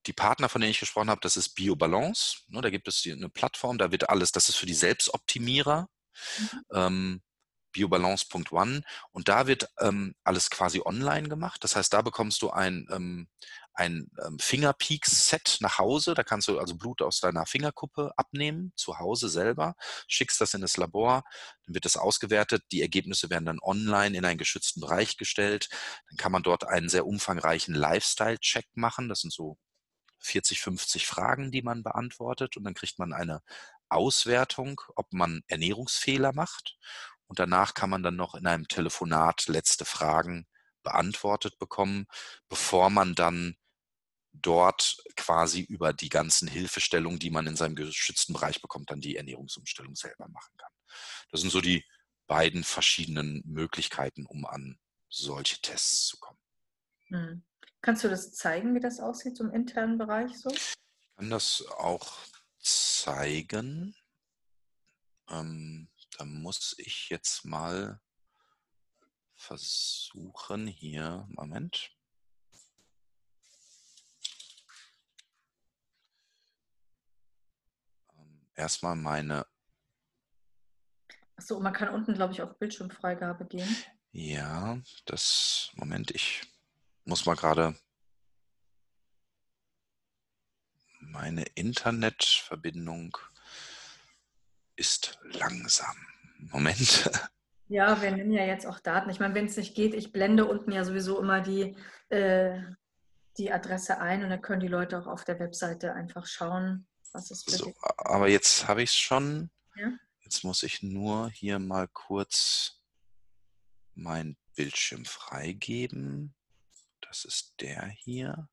die Partner, von denen ich gesprochen habe, das ist BioBalance. Ne, da gibt es die, eine Plattform, da wird alles, das ist für die Selbstoptimierer. Mhm. Ähm, biobalance Punkt one und da wird ähm, alles quasi online gemacht. Das heißt, da bekommst du ein, ähm, ein ähm, Fingerpeaks-Set nach Hause. Da kannst du also Blut aus deiner Fingerkuppe abnehmen, zu Hause selber, schickst das in das Labor, dann wird das ausgewertet. Die Ergebnisse werden dann online in einen geschützten Bereich gestellt. Dann kann man dort einen sehr umfangreichen Lifestyle-Check machen. Das sind so vierzig, fünfzig Fragen, die man beantwortet und dann kriegt man eine Auswertung, ob man Ernährungsfehler macht und danach kann man dann noch in einem Telefonat letzte Fragen beantwortet bekommen, bevor man dann dort quasi über die ganzen Hilfestellungen, die man in seinem geschützten Bereich bekommt, dann die Ernährungsumstellung selber machen kann. Das sind so die beiden verschiedenen Möglichkeiten, um an solche Tests zu kommen. Mhm. Kannst du das zeigen, wie das aussieht, so im internen Bereich so? Ich kann das auch zeigen. Ähm, da muss ich jetzt mal versuchen, hier, Moment. Ähm, erstmal meine, Achso, man kann unten, glaube ich, auf Bildschirmfreigabe gehen. ja, das, Moment, ich muss mal gerade meine Internetverbindung ist langsam. Moment. Ja, wir nehmen ja jetzt auch Daten. Ich meine, wenn es nicht geht, ich blende unten ja sowieso immer die, äh, die Adresse ein und dann können die Leute auch auf der Webseite einfach schauen, was es für So, die. aber jetzt habe ich es schon. Ja? Jetzt muss ich nur hier mal kurz meinen Bildschirm freigeben. Das ist der hier.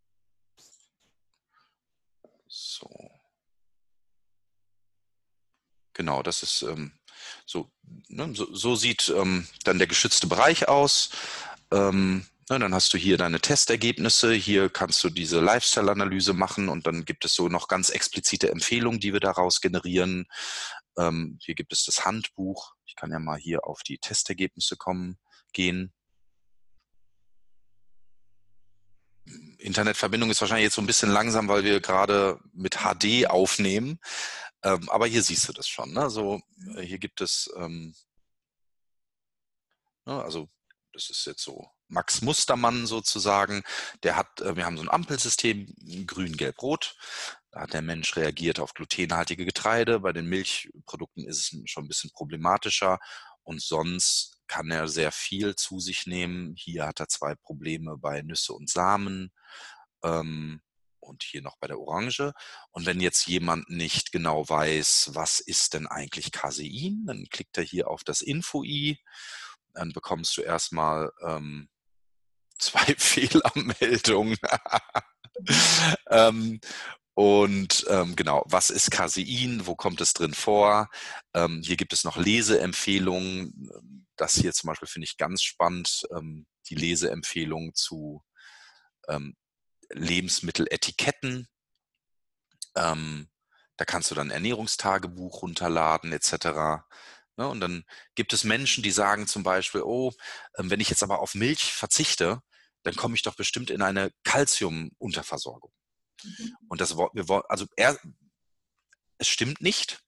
So. Genau, das ist ähm, so, ne, so, so sieht ähm, dann der geschützte Bereich aus. Ähm, ne, dann hast du hier deine Testergebnisse, hier kannst du diese Lifestyle-Analyse machen und dann gibt es so noch ganz explizite Empfehlungen, die wir daraus generieren. Ähm, hier gibt es das Handbuch. Ich kann ja mal hier auf die Testergebnisse kommen, gehen. Internetverbindung ist wahrscheinlich jetzt so ein bisschen langsam, weil wir gerade mit H D aufnehmen. Ähm, aber hier siehst du das schon. Ne? So, äh, hier gibt es, ähm, ne, also das ist jetzt so Max Mustermann sozusagen. Der hat, äh, wir haben so ein Ampelsystem, grün, gelb, rot. Da hat der Mensch reagiert auf glutenhaltige Getreide. Bei den Milchprodukten ist es schon ein bisschen problematischer. Und sonst kann er sehr viel zu sich nehmen. Hier hat er zwei Probleme bei Nüsse und Samen. Ähm, und hier noch bei der Orange. Und wenn jetzt jemand nicht genau weiß, was ist denn eigentlich Casein, dann klickt er hier auf das Info-i. Dann bekommst du erstmal ähm, zwei Fehlermeldungen. ähm, und ähm, genau, was ist Casein? Wo kommt es drin vor? Ähm, hier gibt es noch Leseempfehlungen. Das hier zum Beispiel finde ich ganz spannend. Ähm, die Leseempfehlung zu ähm, Lebensmitteletiketten. Ähm, da kannst du dann Ernährungstagebuch runterladen et cetera. Ne, und dann gibt es Menschen, die sagen zum Beispiel, oh, ähm, wenn ich jetzt aber auf Milch verzichte, dann komme ich doch bestimmt in eine Calcium-Unterversorgung. Mhm. Und das wir wollen, also er, es stimmt nicht,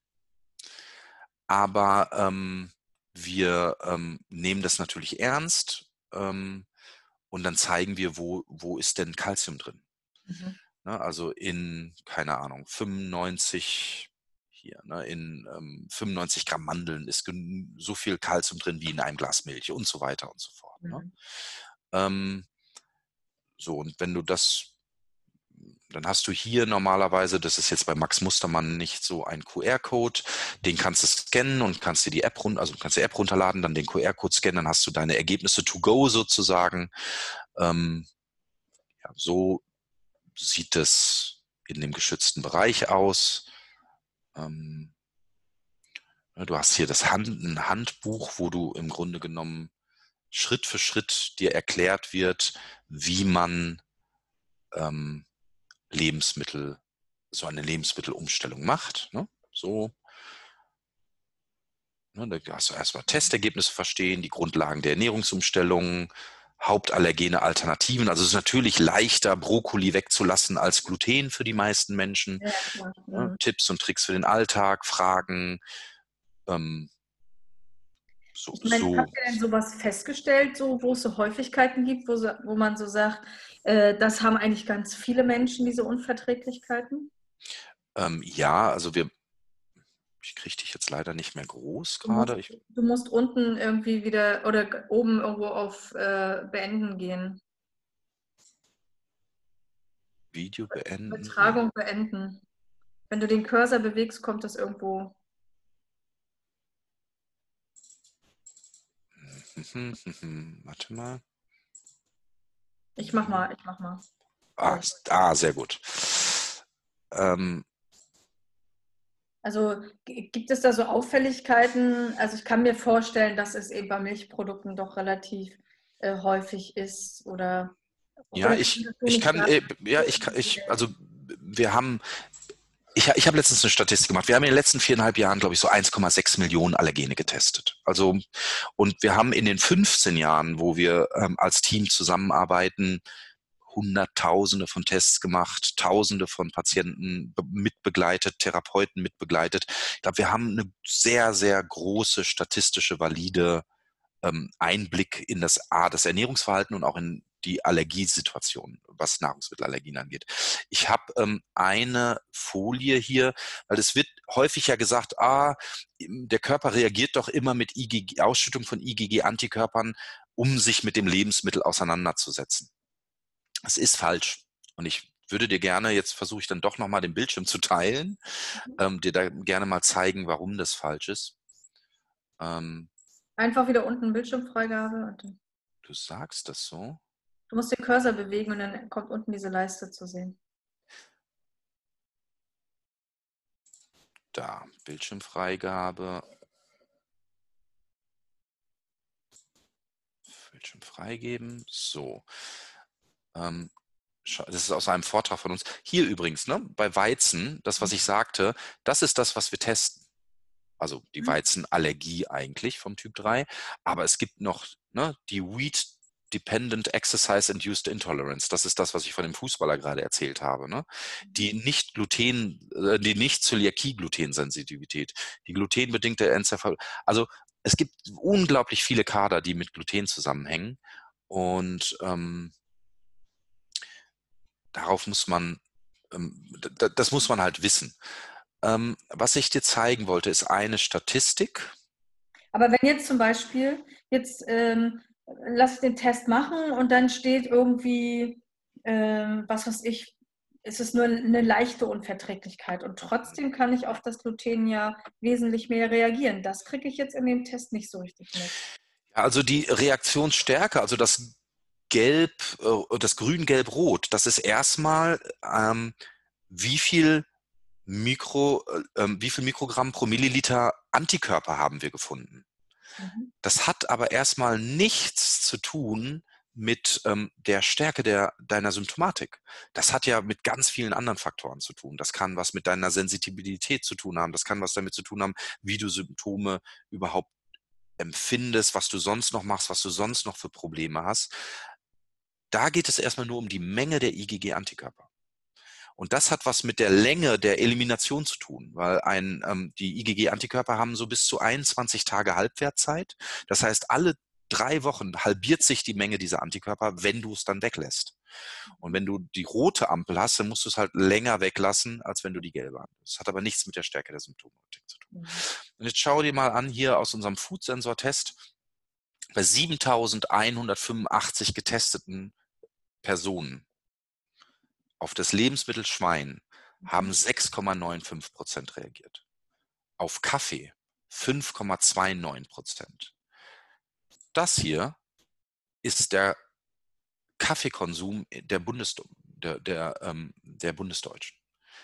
aber ähm, wir ähm, nehmen das natürlich ernst ähm, und dann zeigen wir, wo, wo ist denn Calcium drin. Mhm. Ne, also in, keine Ahnung, fünfundneunzig, hier, ne, in ähm, fünfundneunzig Gramm Mandeln ist so viel Kalzium drin wie in einem Glas Milch und so weiter und so fort. Ne? Mhm. Ähm, so, und wenn du das, dann hast du hier normalerweise, das ist jetzt bei Max Mustermann nicht so ein Q R-Code, den kannst du scannen und kannst dir die App runter, also kannst die App runterladen, dann den Q R-Code scannen, dann hast du deine Ergebnisse to go sozusagen. Ähm, ja, so sieht es in dem geschützten Bereich aus. Ähm, du hast hier das Hand, ein Handbuch, wo du im Grunde genommen Schritt für Schritt dir erklärt wird, wie man ähm, Lebensmittel, so eine Lebensmittelumstellung macht. Ne? So, ne, da hast du erstmal Testergebnisse verstehen, die Grundlagen der Ernährungsumstellung, hauptallergene Alternativen. Also es ist natürlich leichter, Brokkoli wegzulassen als Gluten für die meisten Menschen. Ja, klar. Ja, Mhm. Tipps und Tricks für den Alltag, Fragen, ähm, so, Ich meine, habt so. ihr denn sowas festgestellt, so, wo es so Häufigkeiten gibt, wo, so, wo man so sagt, äh, das haben eigentlich ganz viele Menschen, diese Unverträglichkeiten? Ähm, ja, also wir, ich kriege dich jetzt leider nicht mehr groß Du musst, gerade. Ich, du musst unten irgendwie wieder oder g- oben irgendwo auf äh, Beenden gehen. Video beenden. Übertragung beenden. Wenn du den Cursor bewegst, kommt das irgendwo. Warte mal. Ich mach mal, ich mach mal. Ah, Sorry. ah sehr gut. Ähm, Also g- gibt es da so Auffälligkeiten? Also ich kann mir vorstellen, dass es eben bei Milchprodukten doch relativ äh, häufig ist oder, ja, oder ich, kannst du ich nicht kann, sagen, äh, ja, so ich kann, ich, individuell? also wir haben, ich, ich habe letztens eine Statistik gemacht. Wir haben in den letzten viereinhalb Jahren, glaube ich, so eins Komma sechs Millionen Allergene getestet. Also, und wir haben in den fünfzehn Jahren, wo wir ähm, als Team zusammenarbeiten, Hunderttausende von Tests gemacht, Tausende von Patienten mitbegleitet, Therapeuten mitbegleitet. Ich glaube, wir haben eine sehr, sehr große statistische, valide ähm, Einblick in das A, das Ernährungsverhalten und auch in die Allergiesituation, was Nahrungsmittelallergien angeht. Ich habe ähm, eine Folie hier, weil es wird häufig ja gesagt, ah, der Körper reagiert doch immer mit I G G, Ausschüttung von I G G-Antikörpern, um sich mit dem Lebensmittel auseinanderzusetzen. Das ist falsch. Und ich würde dir gerne, jetzt versuche ich dann doch nochmal den Bildschirm zu teilen, ähm, dir da gerne mal zeigen, warum das falsch ist. Ähm, Einfach wieder unten Bildschirmfreigabe. Und dann- du sagst das so. du musst den Cursor bewegen und dann kommt unten diese Leiste zu sehen. Da, Bildschirmfreigabe. Bildschirm freigeben. So. Ähm, das ist aus einem Vortrag von uns. Hier übrigens, ne, bei Weizen, das, was ich sagte, das ist das, was wir testen. Also die Mhm. Weizenallergie eigentlich vom Typ drei. Aber es gibt noch ne, die Wheat Dependent Exercise Induced Intolerance. Das ist das, was ich von dem Fußballer gerade erzählt habe. Ne? Die nicht Gluten, äh, die nicht Zöliakie-Glutensensitivität, die glutenbedingte Enzephal. Also es gibt unglaublich viele Kader, die mit Gluten zusammenhängen. Und ähm, darauf muss man, ähm, das muss man halt wissen. Ähm, was ich dir zeigen wollte, ist eine Statistik. Aber wenn jetzt zum Beispiel, jetzt ähm, lass ich den Test machen und dann steht irgendwie, ähm, was weiß ich, ist es nur eine leichte Unverträglichkeit und trotzdem kann ich auf das Gluten ja wesentlich mehr reagieren. Das kriege ich jetzt in dem Test nicht so richtig mit. Also die Reaktionsstärke, also das Gelb, äh, das Grün, Gelb, Rot, das ist erstmal, ähm, wie viel Mikro, äh, wie viel Mikrogramm pro Milliliter Antikörper haben wir gefunden. Mhm. Das hat aber erstmal nichts zu tun mit ähm, der Stärke der, deiner Symptomatik. Das hat ja mit ganz vielen anderen Faktoren zu tun. Das kann was mit deiner Sensitivität zu tun haben. Das kann was damit zu tun haben, wie du Symptome überhaupt empfindest, was du sonst noch machst, was du sonst noch für Probleme hast. Da geht es erstmal nur um die Menge der I G G-Antikörper. Und das hat was mit der Länge der Elimination zu tun, weil ein, ähm, die I G G-Antikörper haben so bis zu einundzwanzig Tage Halbwertzeit. Das heißt, alle drei Wochen halbiert sich die Menge dieser Antikörper, wenn du es dann weglässt. Und wenn du die rote Ampel hast, dann musst du es halt länger weglassen, als wenn du die gelbe hast. Das hat aber nichts mit der Stärke der Symptomatik zu tun. Mhm. Und jetzt schau dir mal an hier aus unserem Food-Sensor-Test, bei siebentausendeinhundertfünfundachtzig getesteten Personen auf das Lebensmittel Schwein haben sechs Komma fünfundneunzig Prozent reagiert. Auf Kaffee fünf Komma neunundzwanzig Prozent. Das hier ist der Kaffeekonsum der, Bundes der, der, ähm, der Bundesdeutschen.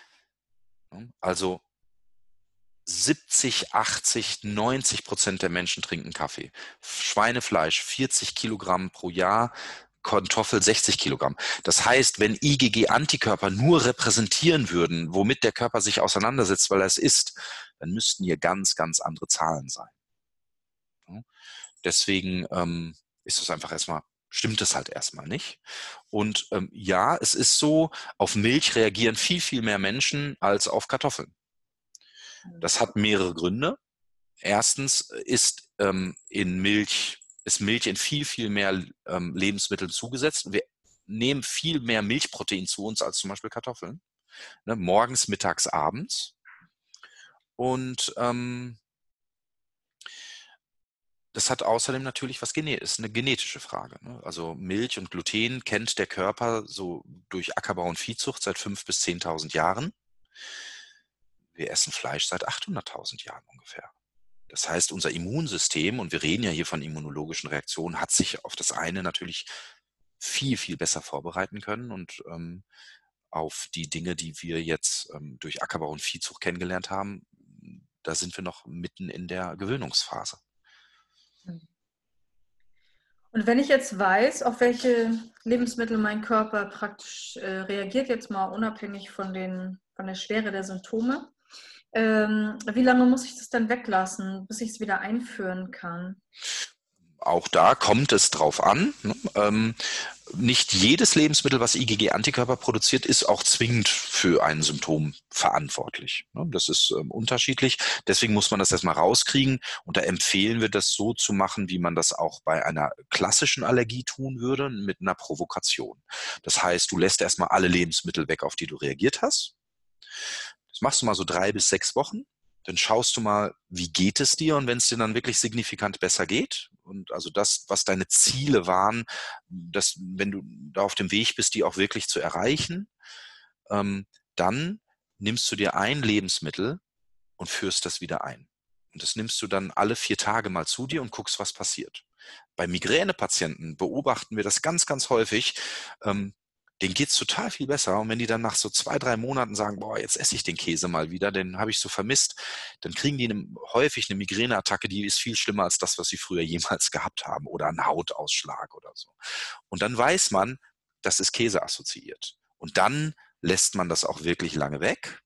Also siebzig, achtzig, neunzig Prozent der Menschen trinken Kaffee. Schweinefleisch vierzig Kilogramm pro Jahr, Kartoffel sechzig Kilogramm. Das heißt, wenn I G G-Antikörper nur repräsentieren würden, womit der Körper sich auseinandersetzt, weil er es isst, dann müssten hier ganz, ganz andere Zahlen sein. Deswegen ähm, ist das einfach erstmal stimmt es halt erstmal nicht. Und ähm, ja, es ist so, auf Milch reagieren viel, viel mehr Menschen als auf Kartoffeln. Das hat mehrere Gründe. Erstens ist ähm, in Milch, ist Milch in viel, viel mehr ähm, Lebensmitteln zugesetzt. Wir nehmen viel mehr Milchprotein zu uns als zum Beispiel Kartoffeln. Ne? Morgens, mittags, abends. Und ähm, das hat außerdem natürlich was Gene ist eine genetische Frage. Ne? Also Milch und Gluten kennt der Körper so durch Ackerbau und Viehzucht seit fünf bis zehntausend Jahren. Wir essen Fleisch seit achthunderttausend Jahren ungefähr. Das heißt, unser Immunsystem, und wir reden ja hier von immunologischen Reaktionen, hat sich auf das eine natürlich viel, viel besser vorbereiten können und ähm, auf die Dinge, die wir jetzt ähm, durch Ackerbau und Viehzucht kennengelernt haben, da sind wir noch mitten in der Gewöhnungsphase. Und wenn ich jetzt weiß, auf welche Lebensmittel mein Körper praktisch äh, reagiert, jetzt mal unabhängig von, den, von der Schwere der Symptome, ähm, wie lange muss ich das dann weglassen, bis ich es wieder einführen kann? Auch da kommt es drauf an. Ne? Ähm, nicht jedes Lebensmittel, was IgG-Antikörper produziert, ist auch zwingend für ein Symptom verantwortlich. Ne? Das ist ähm, unterschiedlich. Deswegen muss man das erstmal rauskriegen. Und da empfehlen wir das so zu machen, wie man das auch bei einer klassischen Allergie tun würde, mit einer Provokation. Das heißt, du lässt erstmal alle Lebensmittel weg, auf die du reagiert hast. Das machst du mal so drei bis sechs Wochen. Dann schaust du mal, wie geht es dir, und wenn es dir dann wirklich signifikant besser geht und also das, was deine Ziele waren, dass, wenn du da auf dem Weg bist, die auch wirklich zu erreichen, ähm, dann nimmst du dir ein Lebensmittel und führst das wieder ein. Und das nimmst du dann alle vier Tage mal zu dir und guckst, was passiert. Bei Migränepatienten beobachten wir das ganz, ganz häufig. Ähm, denen geht's total viel besser. Und wenn die dann nach so zwei, drei Monaten sagen, boah, jetzt esse ich den Käse mal wieder, den habe ich so vermisst, dann kriegen die eine, häufig eine Migräneattacke, die ist viel schlimmer als das, was sie früher jemals gehabt haben, oder einen Hautausschlag oder so. Und dann weiß man, das ist Käse assoziiert. Und dann lässt man das auch wirklich lange weg.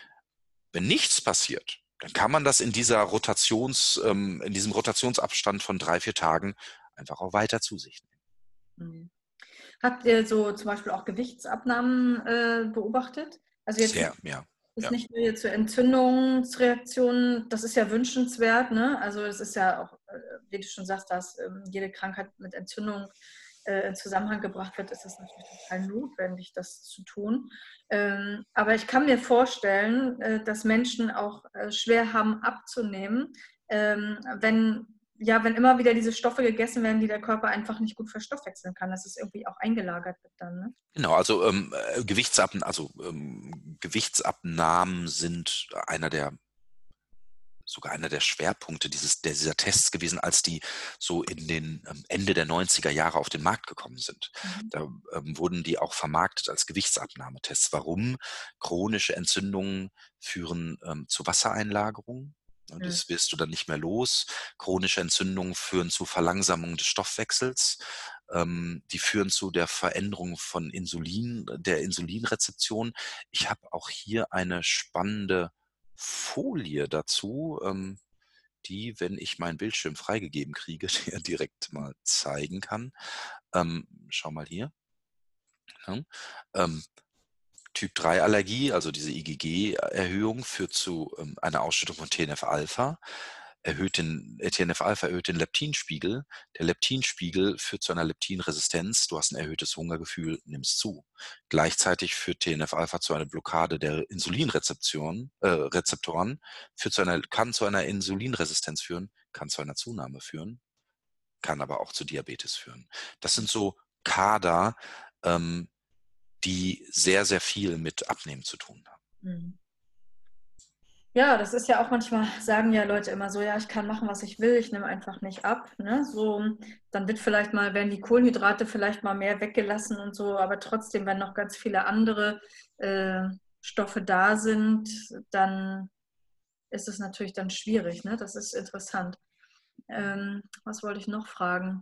Wenn nichts passiert, dann kann man das in dieser Rotations, ähm, in diesem Rotationsabstand von drei, vier Tagen einfach auch weiter zu sich nehmen. Mhm. Habt ihr so zum Beispiel auch Gewichtsabnahmen äh, beobachtet? Also jetzt Sehr, ja. ist Ja. nicht nur jetzt so Entzündungsreaktionen, das ist ja wünschenswert, ne? Also es ist ja auch, äh, wie du schon sagst, dass ähm, jede Krankheit mit Entzündung äh, in Zusammenhang gebracht wird, ist es natürlich total notwendig, das zu tun. Ähm, aber ich kann mir vorstellen, äh, dass Menschen auch äh, schwer haben abzunehmen, ähm, wenn ja, wenn immer wieder diese Stoffe gegessen werden, die der Körper einfach nicht gut verstoffwechseln kann, dass es irgendwie auch eingelagert wird dann, ne? Genau, also ähm, äh, Gewichtsabn also ähm, Gewichtsabnahmen sind einer der sogar einer der Schwerpunkte dieses, dieser Tests gewesen, als die so in den ähm, Ende der neunziger Jahre auf den Markt gekommen sind. Mhm. Da ähm, wurden die auch vermarktet als Gewichtsabnahmetests. Warum? Chronische Entzündungen führen ähm, zu Wassereinlagerungen. Und Mhm. das wirst du dann nicht mehr los. Chronische Entzündungen führen zu Verlangsamung des Stoffwechsels. Ähm, die führen zu der Veränderung von Insulin, der Insulinrezeption. Ich habe auch hier eine spannende Folie dazu, ähm, die, wenn ich meinen Bildschirm freigegeben kriege, dir direkt mal zeigen kann. Ähm, schau mal hier. Ja. Ähm, Typ drei Allergie, also diese IgG-Erhöhung, führt zu ähm, einer Ausschüttung von T N F-Alpha. Erhöht den, äh, T N F-Alpha erhöht den Leptinspiegel. Der Leptinspiegel führt zu einer Leptinresistenz. Du hast ein erhöhtes Hungergefühl, nimmst zu. Gleichzeitig führt T N F-Alpha zu einer Blockade der Insulinrezeptoren, äh, Rezeptoren, führt zu einer, kann zu einer Insulinresistenz führen, kann zu einer Zunahme führen, kann aber auch zu Diabetes führen. Das sind so Kader, ähm, die sehr, sehr viel mit Abnehmen zu tun haben. Mhm. Ja, das ist ja auch manchmal, sagen ja Leute immer so, ja, ich kann machen, was ich will, ich nehme einfach nicht ab. Ne? So, dann wird vielleicht mal, werden die Kohlenhydrate vielleicht mal mehr weggelassen und so, aber trotzdem, wenn noch ganz viele andere äh, Stoffe da sind, dann ist es natürlich dann schwierig. Ne? Das ist interessant. Ähm, was wollte ich noch fragen?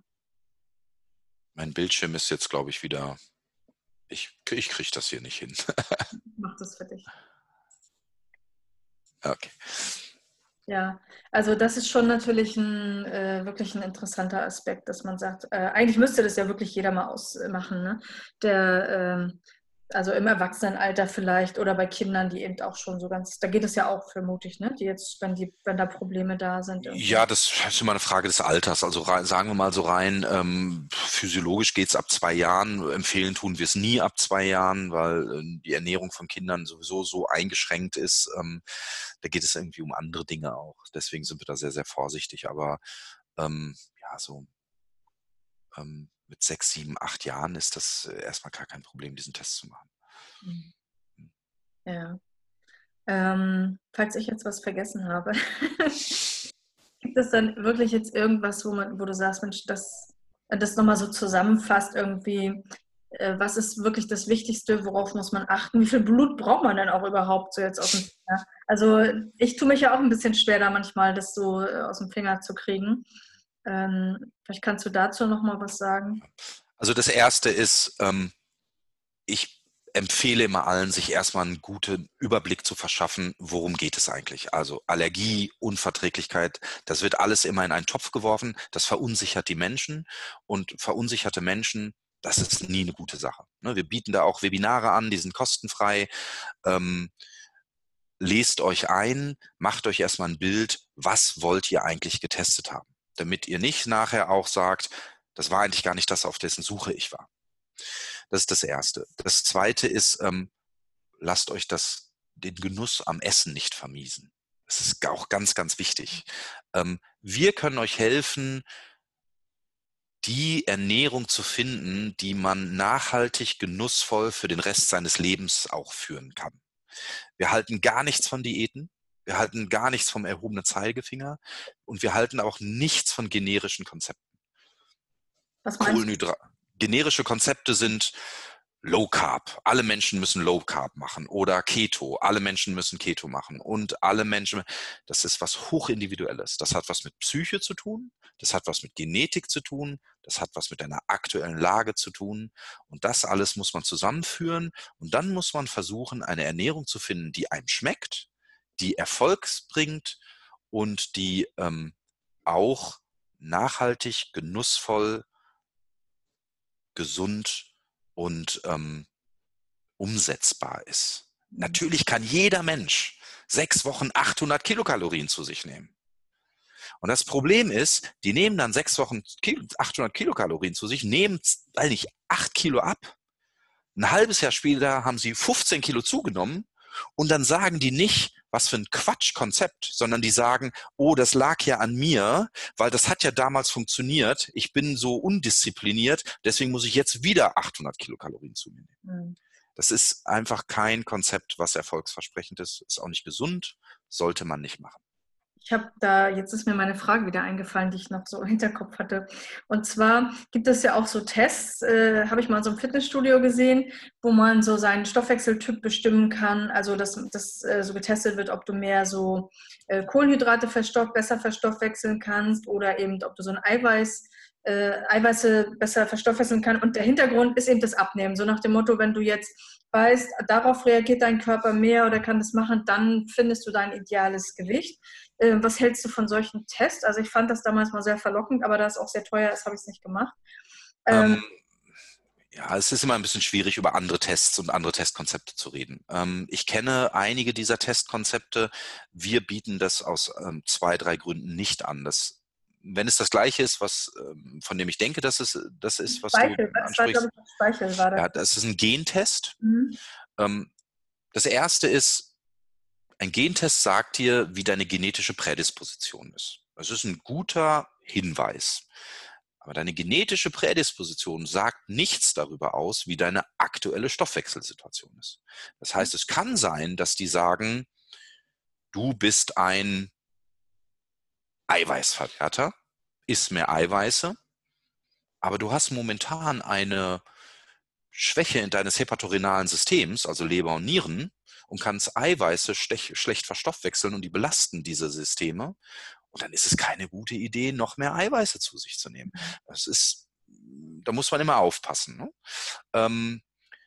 Mein Bildschirm ist jetzt, glaube ich, wieder. Ich, ich kriege das hier nicht hin. Macht das für dich. Okay. Ja, also das ist schon natürlich ein äh, wirklich ein interessanter Aspekt, dass man sagt, äh, eigentlich müsste das ja wirklich jeder mal ausmachen, ne? Der, ähm, also im Erwachsenenalter vielleicht oder bei Kindern, die eben auch schon so ganz, da geht es ja auch vermutlich, ne? Die jetzt, wenn die, wenn da Probleme da sind Ja, irgendwie. das ist immer eine Frage des Alters. Also rein, sagen wir mal so rein, ähm, physiologisch geht's ab zwei Jahren. Empfehlen tun wir es nie ab zwei Jahren, weil äh, die Ernährung von Kindern sowieso so eingeschränkt ist. Ähm, da geht es irgendwie um andere Dinge auch. Deswegen sind wir da sehr, sehr vorsichtig. Aber ähm, ja, so ähm, mit sechs, sieben, acht Jahren ist das äh, erstmal gar kein Problem, diesen Test zu machen. Mhm. Ja. Ähm, falls ich jetzt was vergessen habe, gibt es dann wirklich jetzt irgendwas, wo man, wo du sagst, Mensch, das, das nochmal so zusammenfasst irgendwie, äh, was ist wirklich das Wichtigste, worauf muss man achten? Wie viel Blut braucht man denn auch überhaupt so jetzt aus dem Finger? Also ich tue mich ja auch ein bisschen schwer da manchmal, das so äh, aus dem Finger zu kriegen. Ähm, vielleicht kannst du dazu nochmal was sagen. Also das Erste ist, ähm, ich empfehle immer allen, sich erstmal einen guten Überblick zu verschaffen, worum geht es eigentlich. Also Allergie, Unverträglichkeit, das wird alles immer in einen Topf geworfen. Das verunsichert die Menschen und verunsicherte Menschen, das ist nie eine gute Sache. Ne, wir bieten da auch Webinare an, die sind kostenfrei. Ähm, lest euch ein, macht euch erstmal ein Bild, was wollt ihr eigentlich getestet haben, damit ihr nicht nachher auch sagt, das war eigentlich gar nicht das, auf dessen Suche ich war. Das ist das Erste. Das Zweite ist, ähm, lasst euch das, den Genuss am Essen nicht vermiesen. Das ist auch ganz, ganz wichtig. Ähm, wir können euch helfen, die Ernährung zu finden, die man nachhaltig, genussvoll für den Rest seines Lebens auch führen kann. Wir halten gar nichts von Diäten. Wir halten gar nichts vom erhobenen Zeigefinger. Und wir halten auch nichts von generischen Konzepten. Was meinst du? Kohlenhydrate. Generische Konzepte sind Low Carb. Alle Menschen müssen Low Carb machen oder Keto. Alle Menschen müssen Keto machen und alle Menschen, das ist was hochindividuelles. Das hat was mit Psyche zu tun. Das hat was mit Genetik zu tun. Das hat was mit deiner aktuellen Lage zu tun. Und das alles muss man zusammenführen. Und dann muss man versuchen, eine Ernährung zu finden, die einem schmeckt, die Erfolg bringt und die ähm, auch nachhaltig, genussvoll, gesund und ähm, umsetzbar ist. Natürlich kann jeder Mensch sechs Wochen achthundert Kilokalorien zu sich nehmen. Und das Problem ist, die nehmen dann sechs Wochen achthundert Kilokalorien zu sich, nehmen eigentlich acht Kilo ab. Ein halbes Jahr später haben sie fünfzehn Kilo zugenommen und dann sagen die nicht, was für ein Quatschkonzept, sondern die sagen, oh, das lag ja an mir, weil das hat ja damals funktioniert. Ich bin so undiszipliniert, deswegen muss ich jetzt wieder achthundert Kilokalorien zu mir nehmen. Hm. Das ist einfach kein Konzept, was erfolgsversprechend ist, ist auch nicht gesund, sollte man nicht machen. Ich habe da, jetzt ist mir meine Frage wieder eingefallen, die ich noch so im Hinterkopf hatte. Und zwar gibt es ja auch so Tests, äh, habe ich mal in so einem Fitnessstudio gesehen, wo man so seinen Stoffwechseltyp bestimmen kann. Also dass das äh, so getestet wird, ob du mehr so äh, Kohlenhydrate verstoff, besser verstoffwechseln kannst oder eben, ob du so ein Eiweiß, äh, Eiweiße besser verstoffwechseln kannst. Und der Hintergrund ist eben das Abnehmen. So nach dem Motto, wenn du jetzt weißt, darauf reagiert dein Körper mehr oder kann das machen, dann findest du dein ideales Gewicht. Äh, was hältst du von solchen Tests? Also ich fand das damals mal sehr verlockend, aber da es auch sehr teuer ist, habe ich es nicht gemacht. Ähm, Ähm, ja, es ist immer ein bisschen schwierig, über andere Tests und andere Testkonzepte zu reden. Ähm, ich kenne einige dieser Testkonzepte. Wir bieten das aus ähm, zwei, drei Gründen nicht an. Das, wenn es das Gleiche ist, was, ähm, von dem ich denke, dass es das ist, was du Speichel, das war, glaube ansprichst, ich, Speichel war das. ja, das ist ein Gentest. Mhm. Ähm, das erste ist, ein Gentest sagt dir, wie deine genetische Prädisposition ist. Das ist ein guter Hinweis. Aber deine genetische Prädisposition sagt nichts darüber aus, wie deine aktuelle Stoffwechselsituation ist. Das heißt, es kann sein, dass die sagen, du bist ein Eiweißverwerter, isst mehr Eiweiße, aber du hast momentan eine Schwäche in deines hepatorenalen Systems, also Leber und Nieren, und kannst Eiweiße schlecht verstoffwechseln und die belasten diese Systeme. Und dann ist es keine gute Idee, noch mehr Eiweiße zu sich zu nehmen. Das ist, da muss man immer aufpassen. Ne? Ähm,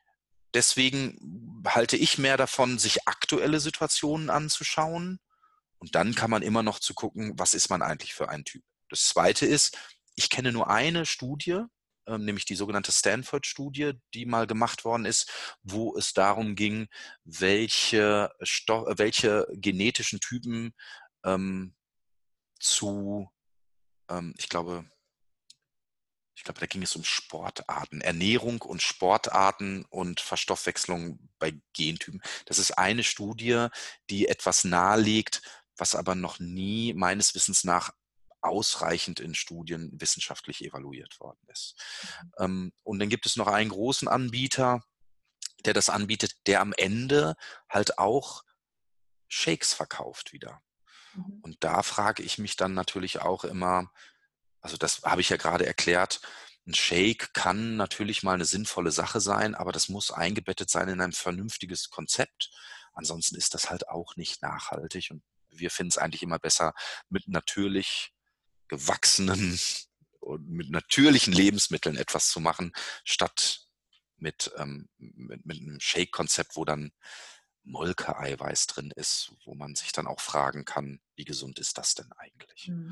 deswegen halte ich mehr davon, sich aktuelle Situationen anzuschauen Und dann kann man immer noch zu gucken, was ist man eigentlich für ein Typ. Das Zweite ist, ich kenne nur eine Studie, ähm, nämlich die sogenannte Stanford-Studie, die mal gemacht worden ist, wo es darum ging, welche, Stoff, welche genetischen Typen ähm, zu, ähm, ich glaube, ich glaube, da ging es um Sportarten, Ernährung und Sportarten und Verstoffwechslung bei Gentypen. Das ist eine Studie, die etwas nahelegt, was aber noch nie meines Wissens nach ausreichend in Studien wissenschaftlich evaluiert worden ist. Ähm, und dann gibt es noch einen großen Anbieter, der das anbietet, der am Ende halt auch Shakes verkauft wieder. Mhm. Und da frage ich mich dann natürlich auch immer, also das habe ich ja gerade erklärt, ein Shake kann natürlich mal eine sinnvolle Sache sein, aber das muss eingebettet sein in ein vernünftiges Konzept. Ansonsten ist das halt auch nicht nachhaltig und wir finden es eigentlich immer besser, mit natürlich gewachsenen und mit natürlichen Lebensmitteln etwas zu machen, statt mit, ähm, mit, mit einem Shake-Konzept, wo dann Molkeeiweiß drin ist, wo man sich dann auch fragen kann, wie gesund ist das denn eigentlich? Mhm.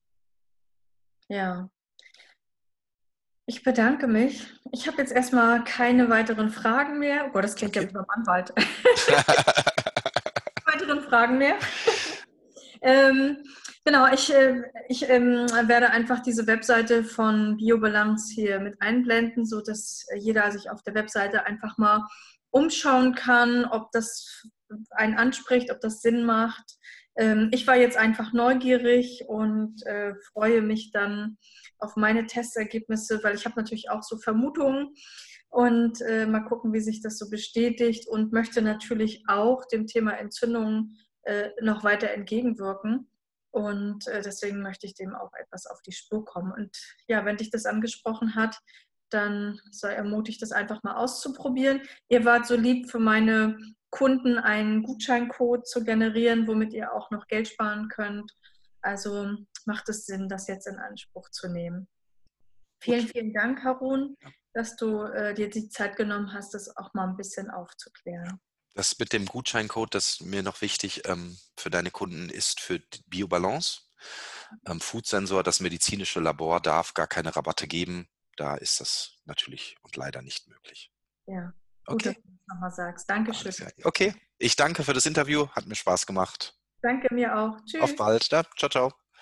Ja, ich bedanke mich. Ich habe jetzt erstmal keine weiteren Fragen mehr. Oh Gott, das klingt ja Okay. wie beim Anwalt. Weiteren Fragen mehr. ähm, genau, ich, äh, ich ähm, werde einfach diese Webseite von Biobalance hier mit einblenden, sodass jeder sich auf der Webseite einfach mal umschauen kann, ob das einen anspricht, ob das Sinn macht. Ähm, ich war jetzt einfach neugierig und äh, freue mich dann auf meine Testergebnisse, weil ich habe natürlich auch so Vermutungen und äh, mal gucken, wie sich das so bestätigt und möchte natürlich auch dem Thema Entzündungen äh, noch weiter entgegenwirken. Und äh, deswegen möchte ich dem auch etwas auf die Spur kommen. Und ja, wenn dich das angesprochen hat, dann sei ermutigt, das einfach mal auszuprobieren. Ihr wart so lieb, für meine Kunden einen Gutscheincode zu generieren, womit ihr auch noch Geld sparen könnt. Also macht es Sinn, das jetzt in Anspruch zu nehmen. Vielen, Gut. vielen Dank, Harun, Ja. dass du äh, dir die Zeit genommen hast, das auch mal ein bisschen Ja. aufzuklären. Das mit dem Gutscheincode, das ist mir noch wichtig ähm, für deine Kunden, ist für Biobalance. Ähm, Foodsensor, das medizinische Labor, darf gar keine Rabatte geben. Da ist das natürlich und leider nicht möglich. Ja, gut, dass Okay, du das nochmal sagst. Dankeschön. alles klar. Okay, ich danke für das Interview, hat mir Spaß gemacht. Danke mir auch. Auf Tschüss. bald. Ja, ciao, ciao.